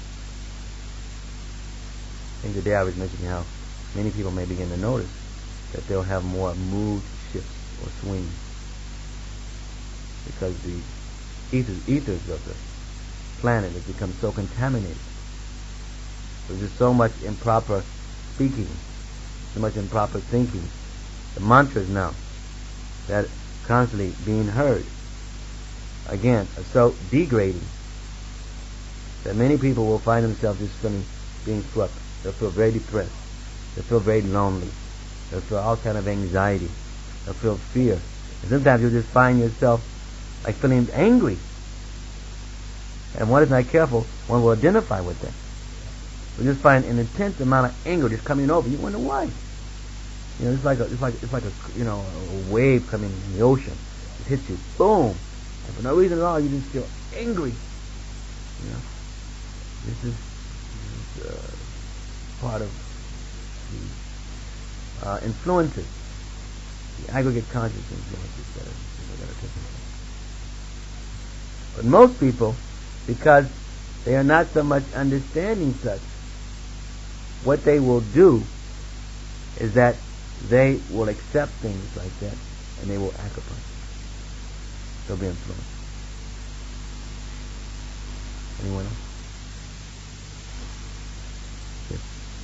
I think today I was mentioning how many people may begin to notice that they'll have more mood shifts or swings because the ethers, ethers of the planet has become so contaminated. There's just so much improper speaking, so much improper thinking. The mantras now that are constantly being heard, again, are so degrading that many people will find themselves just feeling being swept. They'll feel very depressed. They'll feel very lonely. They'll feel all kind of anxiety. They'll feel fear. And sometimes you'll just find yourself like feeling angry. And one is not careful, one will identify with that. You'll just find an intense amount of anger just coming over. You wonder why. You know, it's like a, it's like, it's like a, you know, a wave coming in the ocean. It hits you, boom, and for no reason at all, you just feel angry. You know, this is, this is uh, part of the uh, influences, the aggregate conscious influences that are, that are taking place. But most people, because they are not so much understanding such, what they will do is that they will accept things like that and they will act upon it. They'll be influenced. Anyone else? Yes.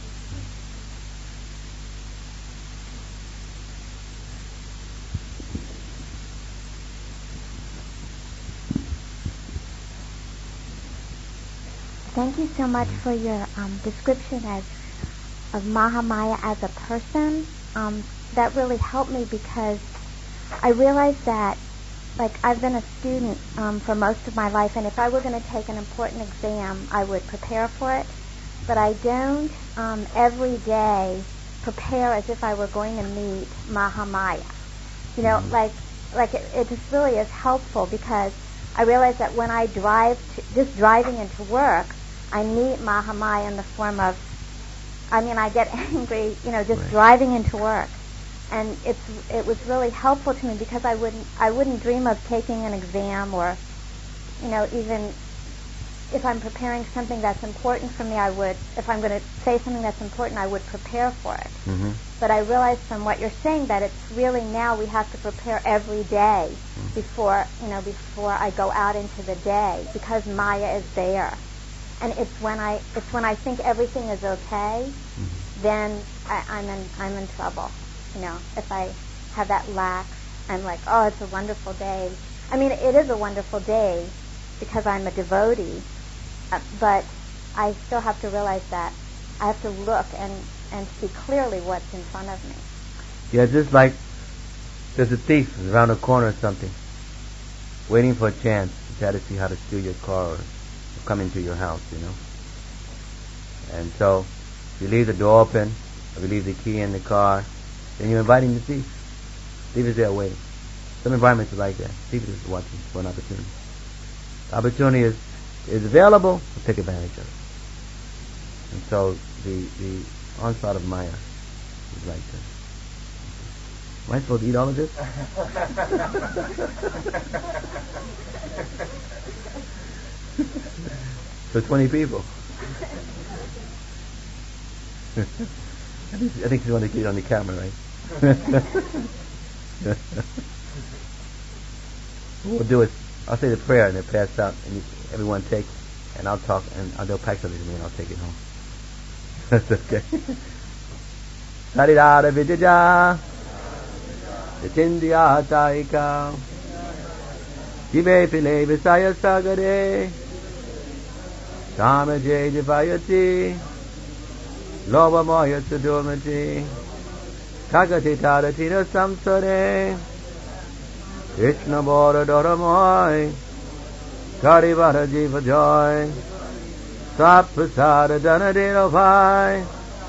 Thank you so much for your um, description as of Mahamaya as a person. Um, that really helped me because I realized that, like, I've been a student um, for most of my life, and if I were going to take an important exam, I would prepare for it. But I don't um, every day prepare as if I were going to meet Mahamaya. You know, mm-hmm. like, like it, it just really is helpful because I realize that when I drive, to, just driving into work, I meet Mahamaya in the form of, I mean, I get angry, you know, just right. driving into work. And it's it was really helpful to me because I wouldn't I wouldn't dream of taking an exam or, you know, even if I'm preparing something that's important for me, I would, if I'm going to say something that's important, I would prepare for it. Mm-hmm. But I realized from what you're saying that it's really now we have to prepare every day mm-hmm. before, you know, before I go out into the day because Maya is there. And it's when I it's when I think everything is okay, mm-hmm. then I, I'm in I'm in trouble. You know, if I have that lax, I'm like, oh, it's a wonderful day. I mean, it is a wonderful day because I'm a devotee, uh, but I still have to realize that I have to look and, and see clearly what's in front of me. Yeah, just like there's a thief around the corner or something, waiting for a chance to try to see how to steal your car or come into your house, you know. And so, if you leave the door open, or you leave the key in the car, then you're inviting the thief. Thief is there waiting. Some environments are like that. Thief is watching for an opportunity. The opportunity is, is available, we'll take advantage of it. And so the the onslaught of Maya is like this. Am I supposed to eat all of this? For twenty people. I think, I think you want to get it on the camera, right? What we'll do is, I'll say the prayer and then pass out, and you, everyone take, and I'll talk, and I'll, they'll pack something to me, and I'll take it home. That's okay. Saridara Vijaja Jitindriya Taika Jive Pile Visaya Sagare Shama Jay Divayati Loba Maya Sudurmati Kagati Taratina Samsare Krishna Bora Doramai Karivara Jiva Joy Sapasara Danadino Pai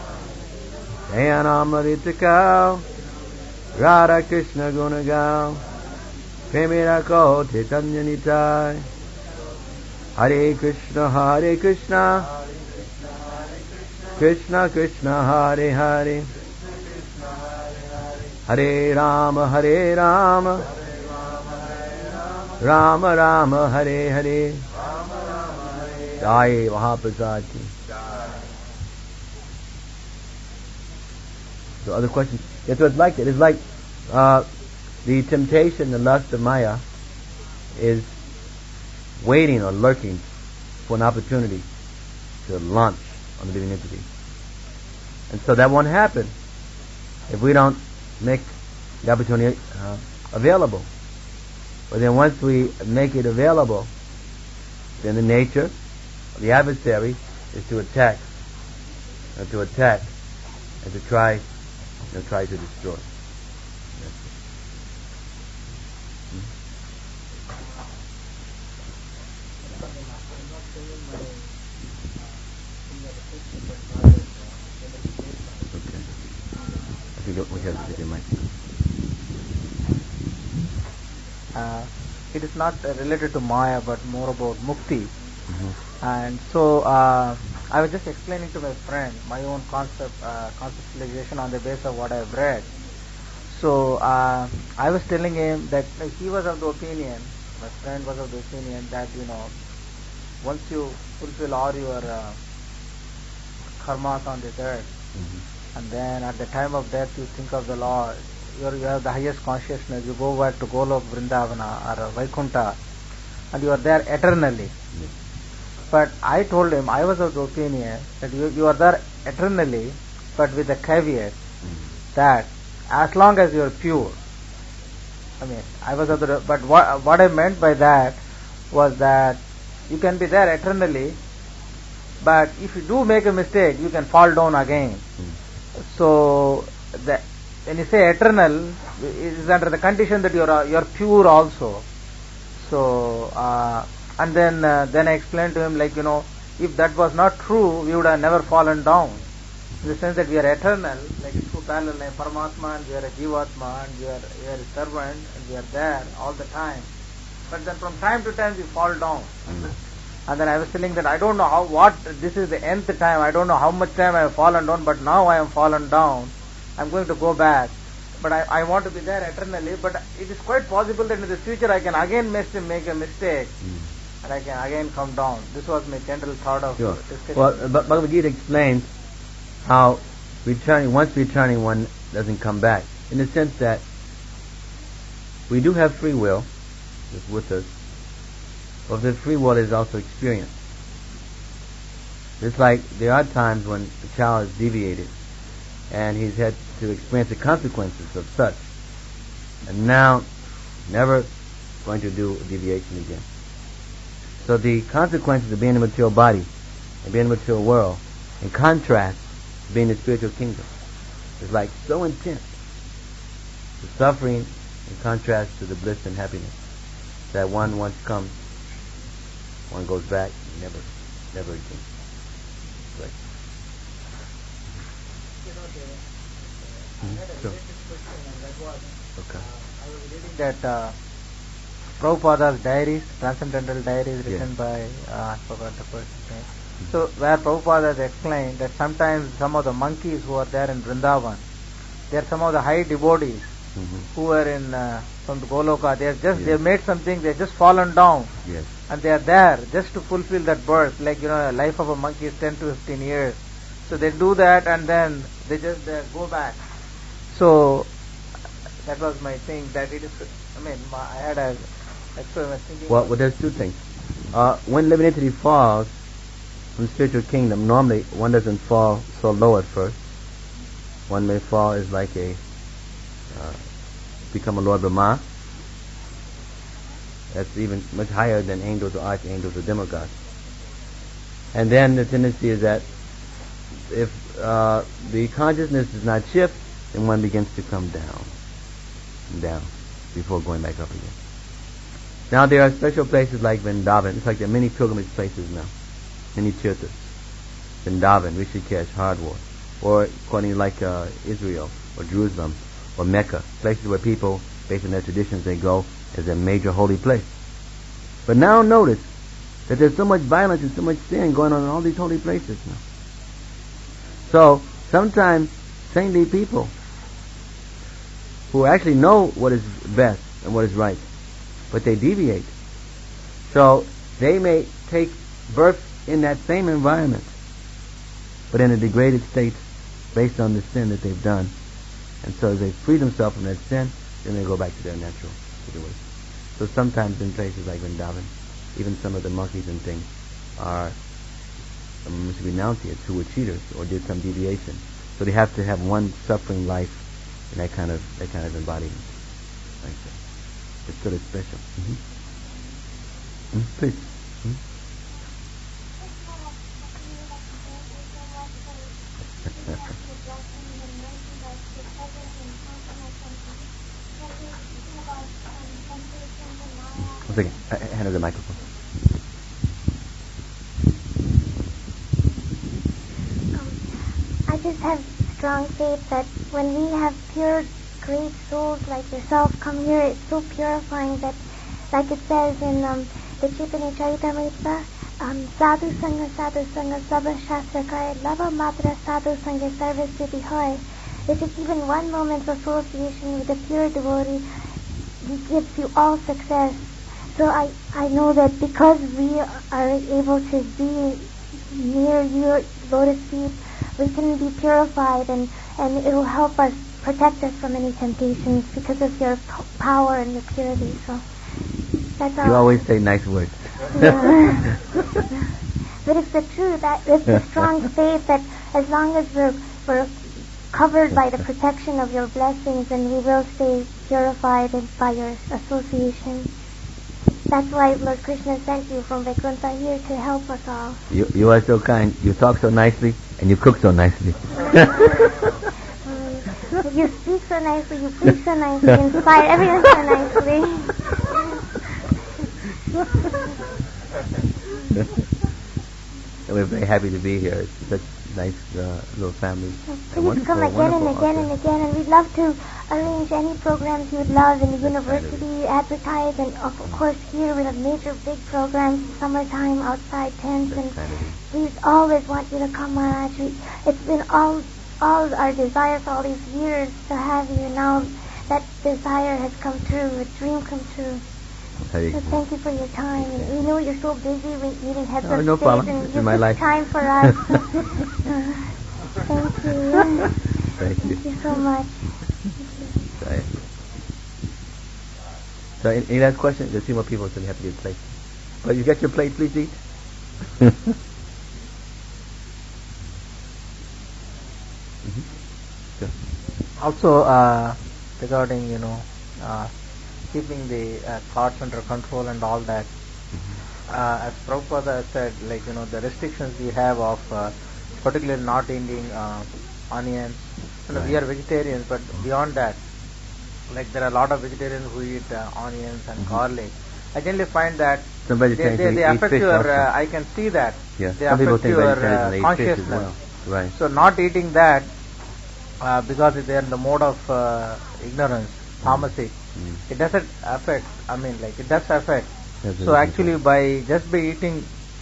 Ayanamaritakau Radha Krishna Gunagau Premirako Titanyanitai Hare Krishna Hare Krishna Krishna Krishna Hare Hare Hare Rama Hare Rama Rama Rama Hare Hare Jai Mahaprasad ki. So other questions? Yes, it's like it. It's like uh, the temptation, the lust of Maya is waiting or lurking for an opportunity to launch on the living entity. And so that won't happen if we don't make the opportunity uh, available. But then once we make it available, then the nature of the adversary is to attack, and to attack, and to try, and try to destroy. Okay. I think we have to get your mic. Uh, it is not uh, related to Maya, but more about Mukti. Mm-hmm. And so uh, I was just explaining to my friend my own concept, uh, conceptualization on the basis of what I've read. So uh, I was telling him that like, he was of the opinion, my friend was of the opinion that, you know, once you fulfill all your uh, karmas on this earth, mm-hmm. and then at the time of death you think of the Lord, you're, you have the highest consciousness, you go back to Golok, Vrindavana or Vaikunta, and you are there eternally. Mm-hmm. But I told him, I was of the opinion that you, you are there eternally, but with the caveat mm-hmm. that as long as you are pure. I mean, I was of the, but what, what I meant by that was that you can be there eternally, but if you do make a mistake, you can fall down again. Mm. So, the, when you say eternal, it is under the condition that you are you are pure also. So, uh, and then uh, then I explained to him, like, you know, if that was not true, we would have never fallen down. In the sense that we are eternal, like two parallel, like Paramatma, and we are a Jivatma, and we are, we are a servant, and we are there all the time. But then from time to time we fall down. Mm-hmm. And then I was telling that I don't know how, what, this is the nth time, I don't know how much time I have fallen down, but now I am fallen down. I'm going to go back. But I, I want to be there eternally, but it is quite possible that in the future I can again make a mistake, mm. and I can again come down. This was my general thought of sure. discussion. Well, Bhagavad Gita explains how returning, once returning, one doesn't come back. In the sense that we do have free will, it's with us, but the free will is also experience. It's like there are times when the child is deviated, and he's had to experience the consequences of such, and now never going to do a deviation again. So the consequences of being in the material body and being in the material world, in contrast to being in the spiritual kingdom, is like so intense. The suffering in contrast to the bliss and happiness that one once comes, one goes back, never, never again. Right. Mm-hmm. Sure. Okay. Uh, I was reading that uh, Prabhupada's diaries, Transcendental Diaries, written yeah. by, uh, I forgot the person's name. Mm-hmm. So, where Prabhupada has explained that sometimes some of the monkeys who are there in Vrindavan, they are some of the high devotees mm-hmm. who are in uh, from the Goloka. They are just yes. they have made something. They have just fallen down, yes. and they are there just to fulfill that birth. Like, you know, a life of a monkey is ten to fifteen years. So they do that, and then they just they go back. So that was my thing. That it is. I mean, my, I had a. That's what I was thinking. Well, well, there's two things. Uh, when living entity falls from the spiritual kingdom, normally one doesn't fall so low at first. One may fall as like a uh, become a Lord Brahma. That's even much higher than angels or archangels or demigods. And then the tendency is that if uh, the consciousness does not shift, then one begins to come down, down, before going back up again. Now there are special places like Vrindavan. It's like there are many pilgrimage places now, many tirthas. Vrindavan, Rishikesh, Hardwar, or according to like uh, Israel or Jerusalem or Mecca, places where people, based on their traditions, they go as a major holy place. But now notice that there's so much violence and so much sin going on in all these holy places now. So sometimes saintly people who actually know what is best and what is right, but they deviate. So they may take birth in that same environment, but in a degraded state based on the sin that they've done. And so as they free themselves from that sin, then they go back to their natural situation. So sometimes in places like Vrindavan, even some of the monkeys and things are um, renunciates who were cheaters or did some deviation. So they have to have one suffering life in that kind of that kind of embodiment. Like that. It's sort of special. Mm-hmm. Mm-hmm. Please. Mm-hmm. One second. Uh, hand her the microphone. I just have strong faith that when we have pure, great souls like yourself come here, it's so purifying that, like it says in um, the Chaitanya Charitamrita, um, Sadhu Sangha, Sadhu Sangha, Sabha Shastra Kaya, Lava Matra Sadhu Sangha, Sarva Siddhi Hoy. It's just even one moment's association with a pure devotee gives you all success. So I, I know that because we are able to be near your lotus feet, we can be purified, and, and it will help us, protect us from any temptations because of your p- power and your purity. So that's all. You always say nice words. Yeah. But it's the truth. That it's the strong faith that as long as we're, we're covered by the protection of your blessings, and we will stay purified by your association. That's why Lord Krishna sent you from Vaikuntha here to help us all. You you are so kind. You talk so nicely, and you cook so nicely. um, you speak so nicely, you preach so nicely, you inspire everyone so nicely. We're very happy to be here. It's such a nice uh, little family. Please come again and again and again, and we'd love to arrange any programs you would love in the university, advertise, and of course here we have major big programs, summertime, outside tents, and we always want you to come, Maharaj. We, it's been all all our desire for all these years to have you. Now that desire has come true, a dream come true. So thank you for your time. And we know you're so busy meeting heads no, of no state, problem. and It's you in my took life. time for us. uh, thank you. Thank you. Thank you so much. Sorry. So, any, any last questions? There's a few more people, so we have to get plates. But you get your plate, please eat. mm-hmm. Sure. Also, uh, regarding, you know, uh, keeping the uh, thoughts under control and all that, mm-hmm. uh, as Prabhupada said, like, you know, the restrictions we have of uh, particularly not eating uh, onions. You know, right. We are vegetarians, but beyond that, like there are a lot of vegetarians who eat uh, onions and mm-hmm. garlic. I generally find that Some they, they, they affect your, uh, I can see that, yeah. they Some affect your uh, consciousness. Well. Right. So not eating that, uh, because they are in the mode of uh, ignorance, tamasic, mm. it doesn't affect, I mean like it does affect. That's so actually right. by just by eating,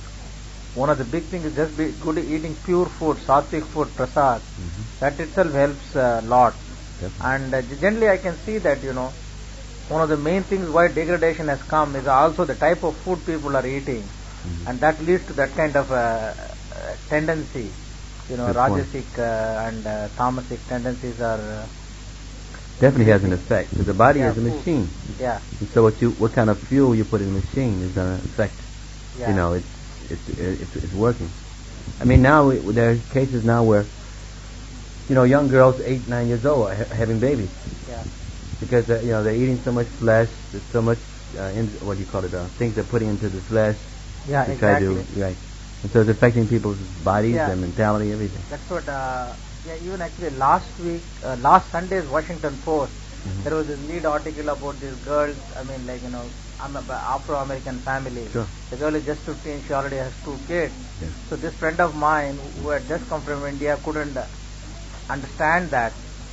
one of the big things is just be good eating pure food, sattvic food, prasad, mm-hmm. that itself helps a lot. Yep. And uh, generally I can see that, you know, one of the main things why degradation has come is also the type of food people are eating, mm-hmm. and that leads to that kind of uh, uh, tendency, you know, Good rajasic uh, and uh, tamasic tendencies are uh, definitely has an effect, because the body yeah, is a food. machine. Yeah. And so what you, what kind of fuel you put in the machine is going to affect. Yeah. You know, it's it's it's, it's working. I mean, now we, there are cases now where, you know, young girls, eight, nine years old, are ha- having babies. Yeah. Because uh, you know they're eating so much flesh, there's so much uh, in, what do you call it? Uh, things they're putting into the flesh. Yeah, to exactly. Try to, right. And so it's affecting people's bodies, yeah. their mentality, everything. That's what. Uh, yeah, even actually last week, uh, last Sunday's Washington Post, mm-hmm. there was a lead article about these girls. I mean, like, you know, I'm a Afro-American family. Sure. The girl is just fifteen. She already has two kids. Yeah. So this friend of mine who had just come from India couldn't uh, understand that.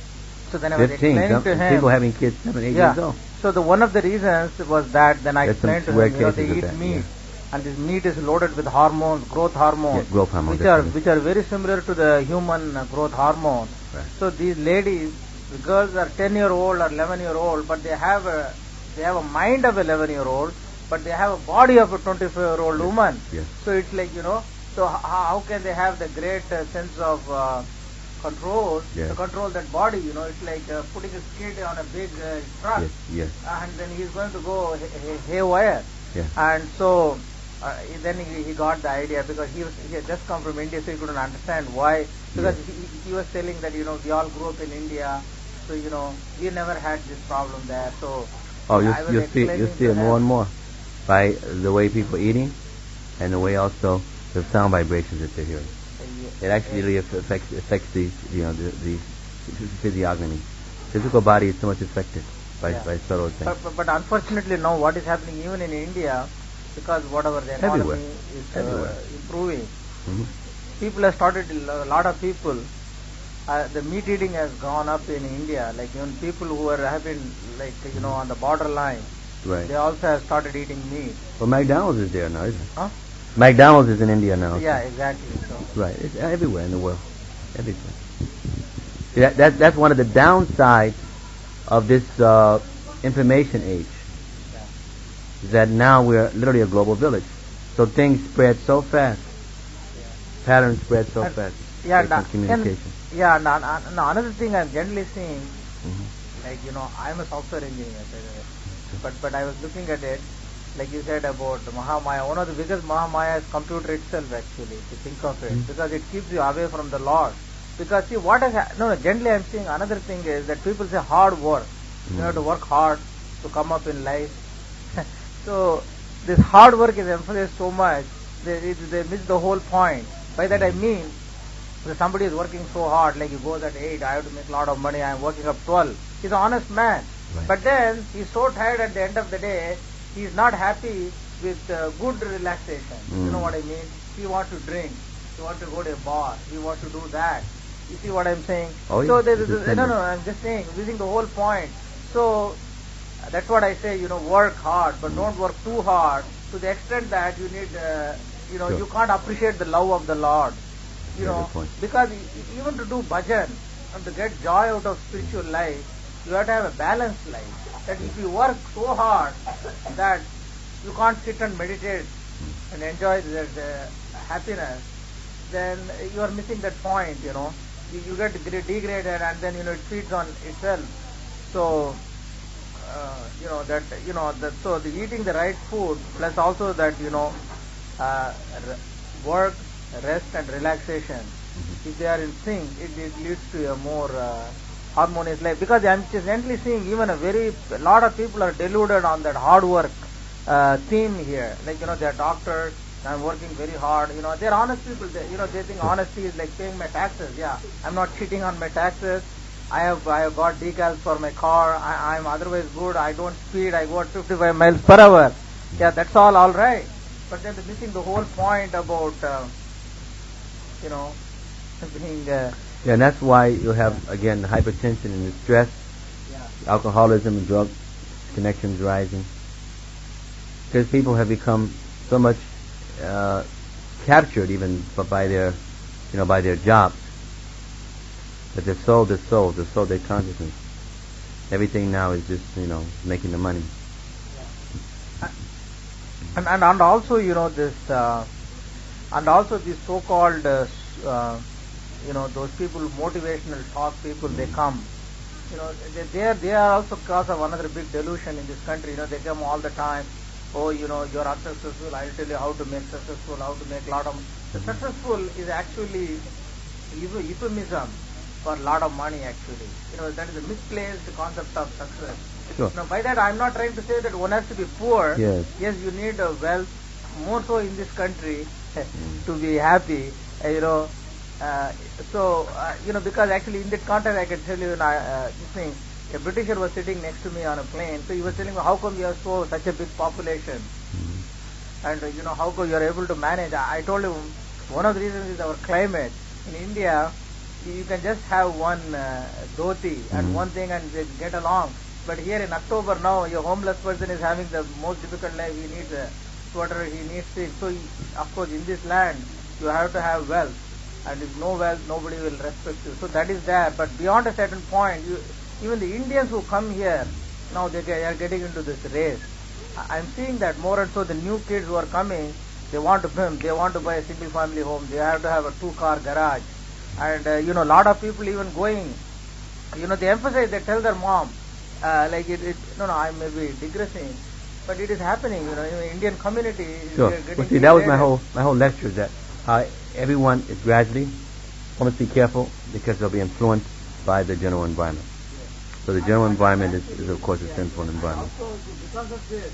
So then I was explaining some, to him. People having kids seven, eight yeah. years old. So the one of the reasons was that then I There's explained to him, you know, they eat that, meat, yeah. and this meat is loaded with hormones, growth hormones, yeah, growth hormones which are which are very similar to the human uh, growth hormone. Right. So these ladies, the girls are ten year old or eleven year old, but they have a they have a mind of eleven year old, but they have a body of a twenty-five year old yes. woman. Yes. So it's like, you know, so how, how can they have the great uh, sense of uh, control yes. to control that body? You know, it's like uh, putting a kid on a big uh, truck, yes. Yes. and then he's going to go hay- hay- haywire. Yes. And so uh, then he, he got the idea, because he was he had just come from India, so he couldn't understand why. Because yes. he, he was telling that, you know, we all grew up in India, so, you know, we never had this problem there. So oh, you you see you see it more and more by the way people eating, and the way also the sound vibrations that they're hearing. It actually affects affects the you know the, the physiognomy. Physical body is so much affected by yeah. by subtle things. But, but, but unfortunately now what is happening even in India, because whatever the economy Everywhere. is Everywhere. Uh, improving, mm-hmm. people have started, a lot of people uh, the meat eating has gone up in India. Like even people who are have been like you know on the borderline, Right. they also have started eating meat. Well, McDonald's is there now, isn't it? Huh? McDonald's is in India now. Yeah, so- exactly. So Right. It's everywhere in the world. Everywhere. See, that, that, that's one of the downsides of this uh, information age. Yeah. Is that now we're literally a global village. So things spread so fast. Patterns spread so And- fast. yeah, based na- on communication. And, yeah. And, and, and another thing I'm generally seeing, Mhm. like you know, I'm a software engineer, by the way. but but I was looking at it, like you said about the Mahamaya. One of the biggest Mahamaya is computer itself, actually, to think of it, Mhm. because it keeps you away from the Lord. Because see, what has ha- no, no, generally I'm seeing another thing is that people say hard work. You have to Mhm. work hard to come up in life. So this hard work is emphasized so much, they, it, they miss the whole point. By that I mean, if somebody is working so hard, like he goes at eight, I have to make a lot of money, I am working up twelve. He's an honest man. Right. But then he's so tired at the end of the day, he's not happy with uh, good relaxation. You know Mm. what I mean? He wants to drink, he wants to go to a bar, he wants to do that. You see what I'm saying? Oh, so yeah. there It's is, a no, no, sentence. I'm just saying, losing the whole point. So uh, that's what I say, you know, work hard, but don't work too hard to the extent that you need, uh, you know, Sure. you can't appreciate the love of the Lord. You Yeah, know, good point. because e- e- even to do bhajan and to get joy out of spiritual life, you have to have a balanced life. That if you work so hard that you can't sit and meditate and enjoy that uh, happiness, then you are missing that point, you know. You, you get degra- degraded and then, you know, it feeds on itself. So, uh, you know, that, you know, that, so the eating the right food plus also that, you know, uh, r- work, rest and relaxation, if they are in sync, it, it leads to a more uh, harmonious life. Because I'm just gently seeing even a very, a lot of people are deluded on that hard work uh, theme here. Like, you know, they're doctors, I'm working very hard. You know, they're honest people. They, you know, they think honesty is like paying my taxes. Yeah, I'm not cheating on my taxes. I have I have got decals for my car. I, I'm otherwise good. I don't speed. I go at fifty-five miles per hour. Yeah, that's all all right. But then they're missing the whole point about, uh, you know, being. Uh, Yeah, and that's why you have, again, hypertension and the stress, yeah. alcoholism and drug connections rising. Because people have become so much uh, captured even b- by their, you know, by their jobs, that they've sold their souls, they've sold their consciousness. Everything now is just, you know, making the money. And, and and also, you know, this uh, and also these so-called uh, s- uh, you know, those people, motivational talk people, they come, you know, they they are, they are also cause of another big delusion in this country. You know, they come all the time. Oh, you know, you're unsuccessful, I'll tell you how to make successful, how to make a lot of. The successful is actually euph- euphemism for a lot of money. Actually, you know, that is a misplaced concept of success. Sure. Now, by that, I'm not trying to say that one has to be poor. Yes. Yes, you need uh, wealth, more so in this country, to be happy. Uh, you know, uh, so uh, you know, because actually in that context, I can tell you, uh, this thing. A Britisher was sitting next to me on a plane, so he was telling me, how come you have so such a big population, and uh, you know, how come you are able to manage? I, I told him one of the reasons is our climate. In India, you can just have one uh, dhoti and Mhm. one thing and they get along. But here in October now, your homeless person is having the most difficult life. He needs a sweater, he needs things. So, he, of course, in this land, you have to have wealth. And if no wealth, nobody will respect you. So that is there. But beyond a certain point, you, even the Indians who come here, now they, get, they are getting into this race. I- I'm seeing that more and so the new kids who are coming, they want to they want to buy a single family home. They have to have a two-car garage. And, uh, you know, a lot of people even going, you know, they emphasize, they tell their mom, uh, like it, it, no, no, I may be digressing, but it is happening, you know, in the Indian community. Sure. they are getting Well, see, that was my degraded. whole my whole lecture. Is that uh, everyone is gradually. One must be careful because they'll be influenced by the general environment. So the general environment is, is of course, a sinful environment. Also, because of this,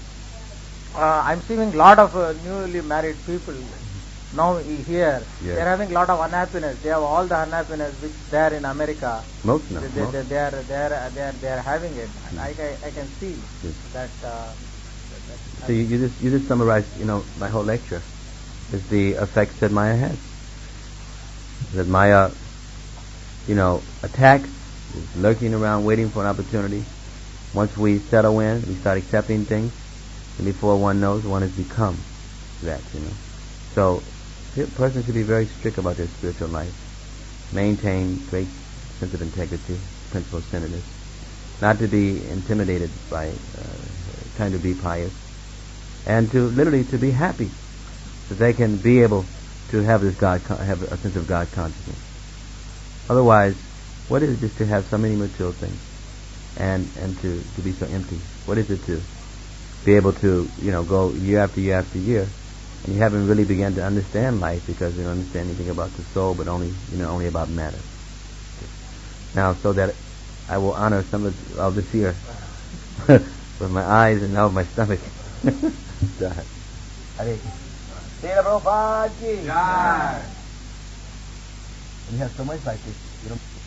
uh, I'm seeing a lot of uh, newly married people now here. Yes. They're having a lot of unhappiness. They have all the unhappiness which is there in America. Most now. They, they, most. they, they are they are they are they are having it. And I, I I can see Yes. that. Uh, that So you, you just you just summarized, you know, my whole lecture is the effects that Maya has. That Maya you know, attacks, is lurking around waiting for an opportunity. Once we settle in, we start accepting things, and before one knows, one has become that, you know. So, a person should be very strict about their spiritual life. Maintain great sense of integrity, principle centeredness. Not to be intimidated by uh, trying to be pious. And to literally to be happy. So they can be able to have this God, have a sense of God consciousness. Otherwise, what is it just to have so many material things? And and to, to be so empty? What is it to be able to, you know, go year after year after year, and you haven't really begun to understand life because you don't understand anything about the soul, but only, you know, only about matter. Now, so that I will honor some of, of this here with my eyes and now with my stomach. Srila Prabhupada ki. And you have so much like this, you don't